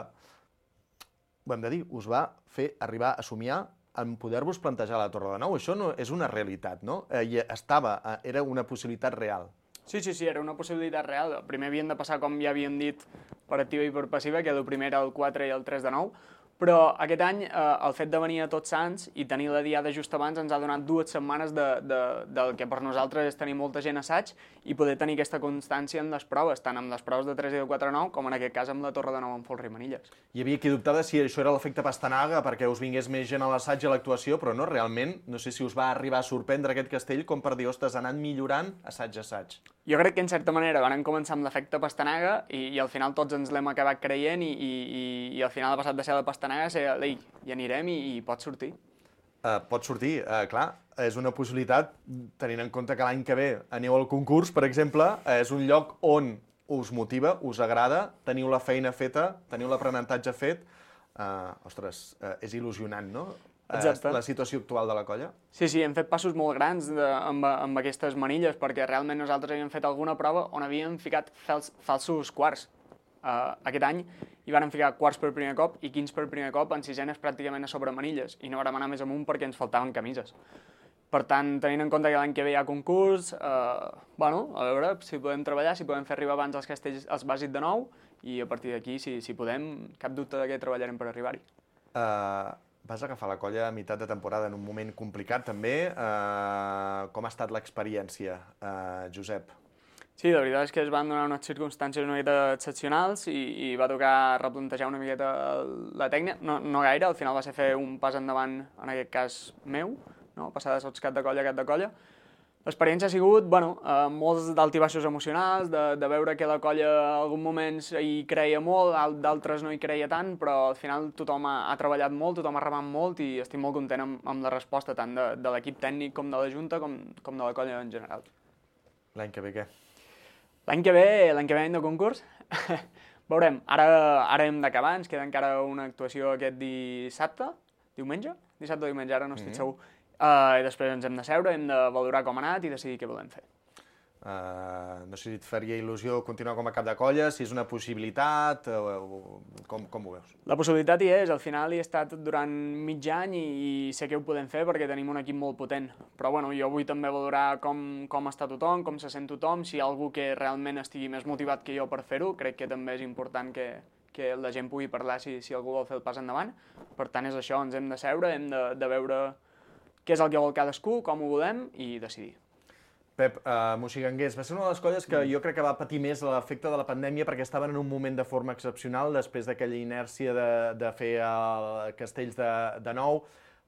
S13: ho hem de dir, us va fer arribar a somiar en poder-vos plantejar la Torre de Nou. Això no és una realitat, no? I estava, era una possibilitat real.
S14: Sí, sí, sí, era una possibilitat real. Primer havien de passar, com ja havíem dit, per activa i per passiva, que el primer era el quatre i el tres de nou, però aquest any eh, el fet de venir a Tots Sants i tenir la diada just abans ens ha donat dues setmanes de, de, del que per nosaltres és tenir molta gent a assaig i poder tenir aquesta constància en les proves, tant amb les proves de tres i de quatre a nou com en aquest cas amb la Torre de Nou amb Folre i Manilles.
S13: Hi havia qui dubtava si això era l'efecte pastanaga perquè us vingués més gent a l'assaig i a l'actuació, però no, realment, no sé si us va arribar a sorprendre aquest castell com per dir, ostres, ha anat millorant assaig a assaig.
S14: Jo crec que en certa manera van començar amb l'efecte pastanaga i, i al final tots ens l'hem acabat creient i, i, i, i al final ha passat de ser de pastanaga a ser, ei, hi anirem i, i pot sortir.
S13: Uh, pot sortir, uh, clar, és una possibilitat, tenint en compte que l'any que ve aneu al concurs, per exemple, uh, és un lloc on us motiva, us agrada, teniu la feina feta, teniu l'aprenentatge fet, uh, ostres, uh, és il·lusionant, no?
S14: Exacte.
S13: La situació actual de la colla?
S14: Sí, sí, hem fet passos molt grans de, amb, amb aquestes manilles, perquè realment nosaltres havíem fet alguna prova on havíem ficat fals, falsos quarts. Uh, aquest any hi van ficar quarts per primer cop i quinze per primer cop en sisenes pràcticament a sobre manilles, i no vam anar més amunt perquè ens faltaven camises. Per tant, tenint en compte que l'any que ve hi ha concurs, uh, bueno, a veure si podem treballar, si podem fer arribar abans els castells els bàsics de nou, i a partir d'aquí, si, si podem, cap dubte que treballarem per arribar-hi.
S13: Uh... Vas agafar la colla a meitat de temporada en un moment complicat, també. Uh, com ha estat l'experiència, uh, Josep?
S14: Sí, la veritat és que es van donar unes circumstàncies una miqueta excepcionals i, i va tocar replantejar una miqueta la tècnica. No, no gaire, al final va ser fer un pas endavant, en aquest cas meu, no? Passar de sots cap de colla a cap de colla. L'experiència ha sigut, bueno, eh, molts d'altibaixos emocionals, de, de veure que la colla en algun moments hi creia molt, d'altres no hi creia tant, però al final tothom ha, ha treballat molt, tothom ha remat molt i estic molt content amb, amb la resposta tant de, de l'equip tècnic com de la Junta com, com de la colla en general.
S13: L'any que ve què?
S14: L'any que ve, l'any que ve any de concurs, veurem, ara, ara hem d'acabar, ens queda encara una actuació aquest dissabte, diumenge? Dissabte o diumenge, ara no estic mm-hmm. segur. Uh, I després ens hem de seure, hem de valorar com ha anat i decidir què volem fer.
S13: Uh, no sé si et faria il·lusió continuar com a cap de colla, si és una possibilitat, uh, com, com ho veus?
S14: La possibilitat hi és, al final hi he estat durant mig any i, i sé que ho podem fer perquè tenim un equip molt potent. Però bueno, jo vull també valorar com, com està tothom, com se sent tothom, si hi ha algú que realment estigui més motivat que jo per fer-ho, crec que també és important que, que la gent pugui parlar si, si algú vol fer el pas endavant. Per tant és això, ens hem de seure, hem de, de veure què és el que vol cadascú, com ho volem i decidir.
S13: Pep, uh, Moxiganguers, va ser una de les colles que jo crec que va patir més l'efecte de la pandèmia perquè estaven en un moment de forma excepcional després d'aquella inèrcia de, de fer uh, castells de, de nou.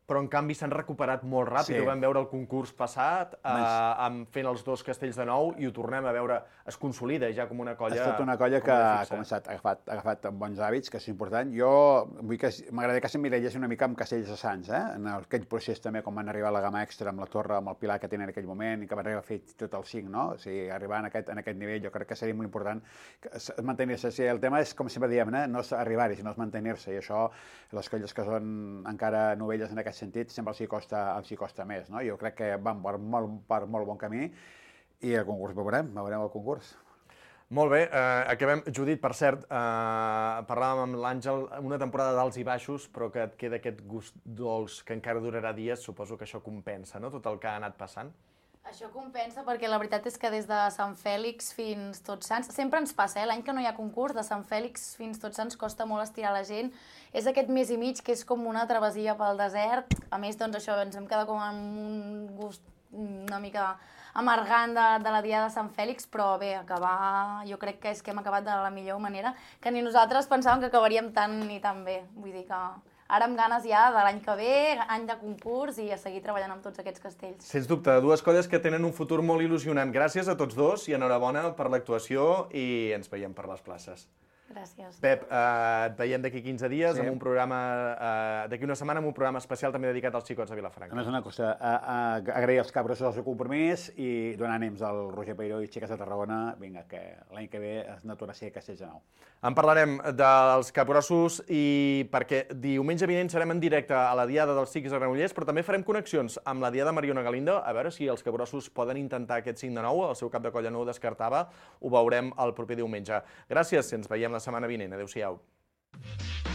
S13: però en canvi s'han recuperat molt ràpid.
S16: Sí.
S13: Ho vam veure el concurs passat, eh, fent els dos castells de nou, i ho tornem a veure, es consolida ja com una colla...
S16: Ha estat una colla que ha començat, ha agafat, ha agafat amb bons hàbits, que és important. Jo vull que m'agradaria que s'emmirallés una mica amb Castells de Sants, eh? En aquell procés també, com van arribar a la gamma extra amb la torre, amb el pilar que tenen en aquell moment, i que van arribar a fer tot el cinc, no? O sigui, arribar en aquest, en aquest nivell, jo crec que seria molt important mantenir-se. Sí, el tema és, com sempre diem, eh? No és arribar-hi, sinó és mantenir-se, i això, les colles que són encara novelles en aquest sentit, sempre els hi costa, els hi costa més, no? Jo crec que van per molt, per molt bon camí, i el concurs veurem, veurem el concurs.
S13: Molt bé, eh, acabem. Judit, per cert, eh, parlàvem amb l'Àngel, una temporada d'alts i baixos, però que et queda aquest gust dolç que encara durarà dies, suposo que això compensa, no?, tot el que ha anat passant.
S15: Això compensa perquè la veritat és que des de Sant Fèlix fins Tots Sants, sempre ens passa, eh? L'any que no hi ha concurs, de Sant Fèlix fins Tots Sants costa molt estirar la gent. És aquest mes i mig que és com una travessia pel desert. A més, doncs això, ens hem quedat com amb un gust una mica amargant de, de la Diada de Sant Fèlix, però bé, acabar, jo crec que és que hem acabat de la millor manera, que ni nosaltres pensàvem que acabaríem tan ni tan bé. Vull dir que ara amb ganes ja de l'any que ve, any de concurs, i a seguir treballant amb tots aquests castells.
S13: Sens dubte, dues colles que tenen un futur molt il·lusionant. Gràcies a tots dos i enhorabona per l'actuació i ens veiem per les places.
S15: Gràcies.
S13: Pep, eh, et veiem d'aquí quinze dies,
S16: Sí.
S13: amb un programa, eh, d'aquí una setmana, amb un programa especial també dedicat als xicots de Vilafranca.
S16: A més, una cosa, a, a, agrair als cabres el seu compromís i donar ànims al Roger Peiró i xiques de Tarragona, vinga, que l'any que ve es natura ser Castells de Nou.
S13: En parlarem dels capgrossos i perquè diumenge vinent serem en directe a la Diada dels Xics de Granollers, però també farem connexions amb la Diada de Mariona Galindo, a veure si els capgrossos poden intentar aquest cinc de nou, el seu cap de colla no ho descartava, ho veurem el proper diumenge. Gràcies, ens veiem la setmana vinent. Adéu-siau.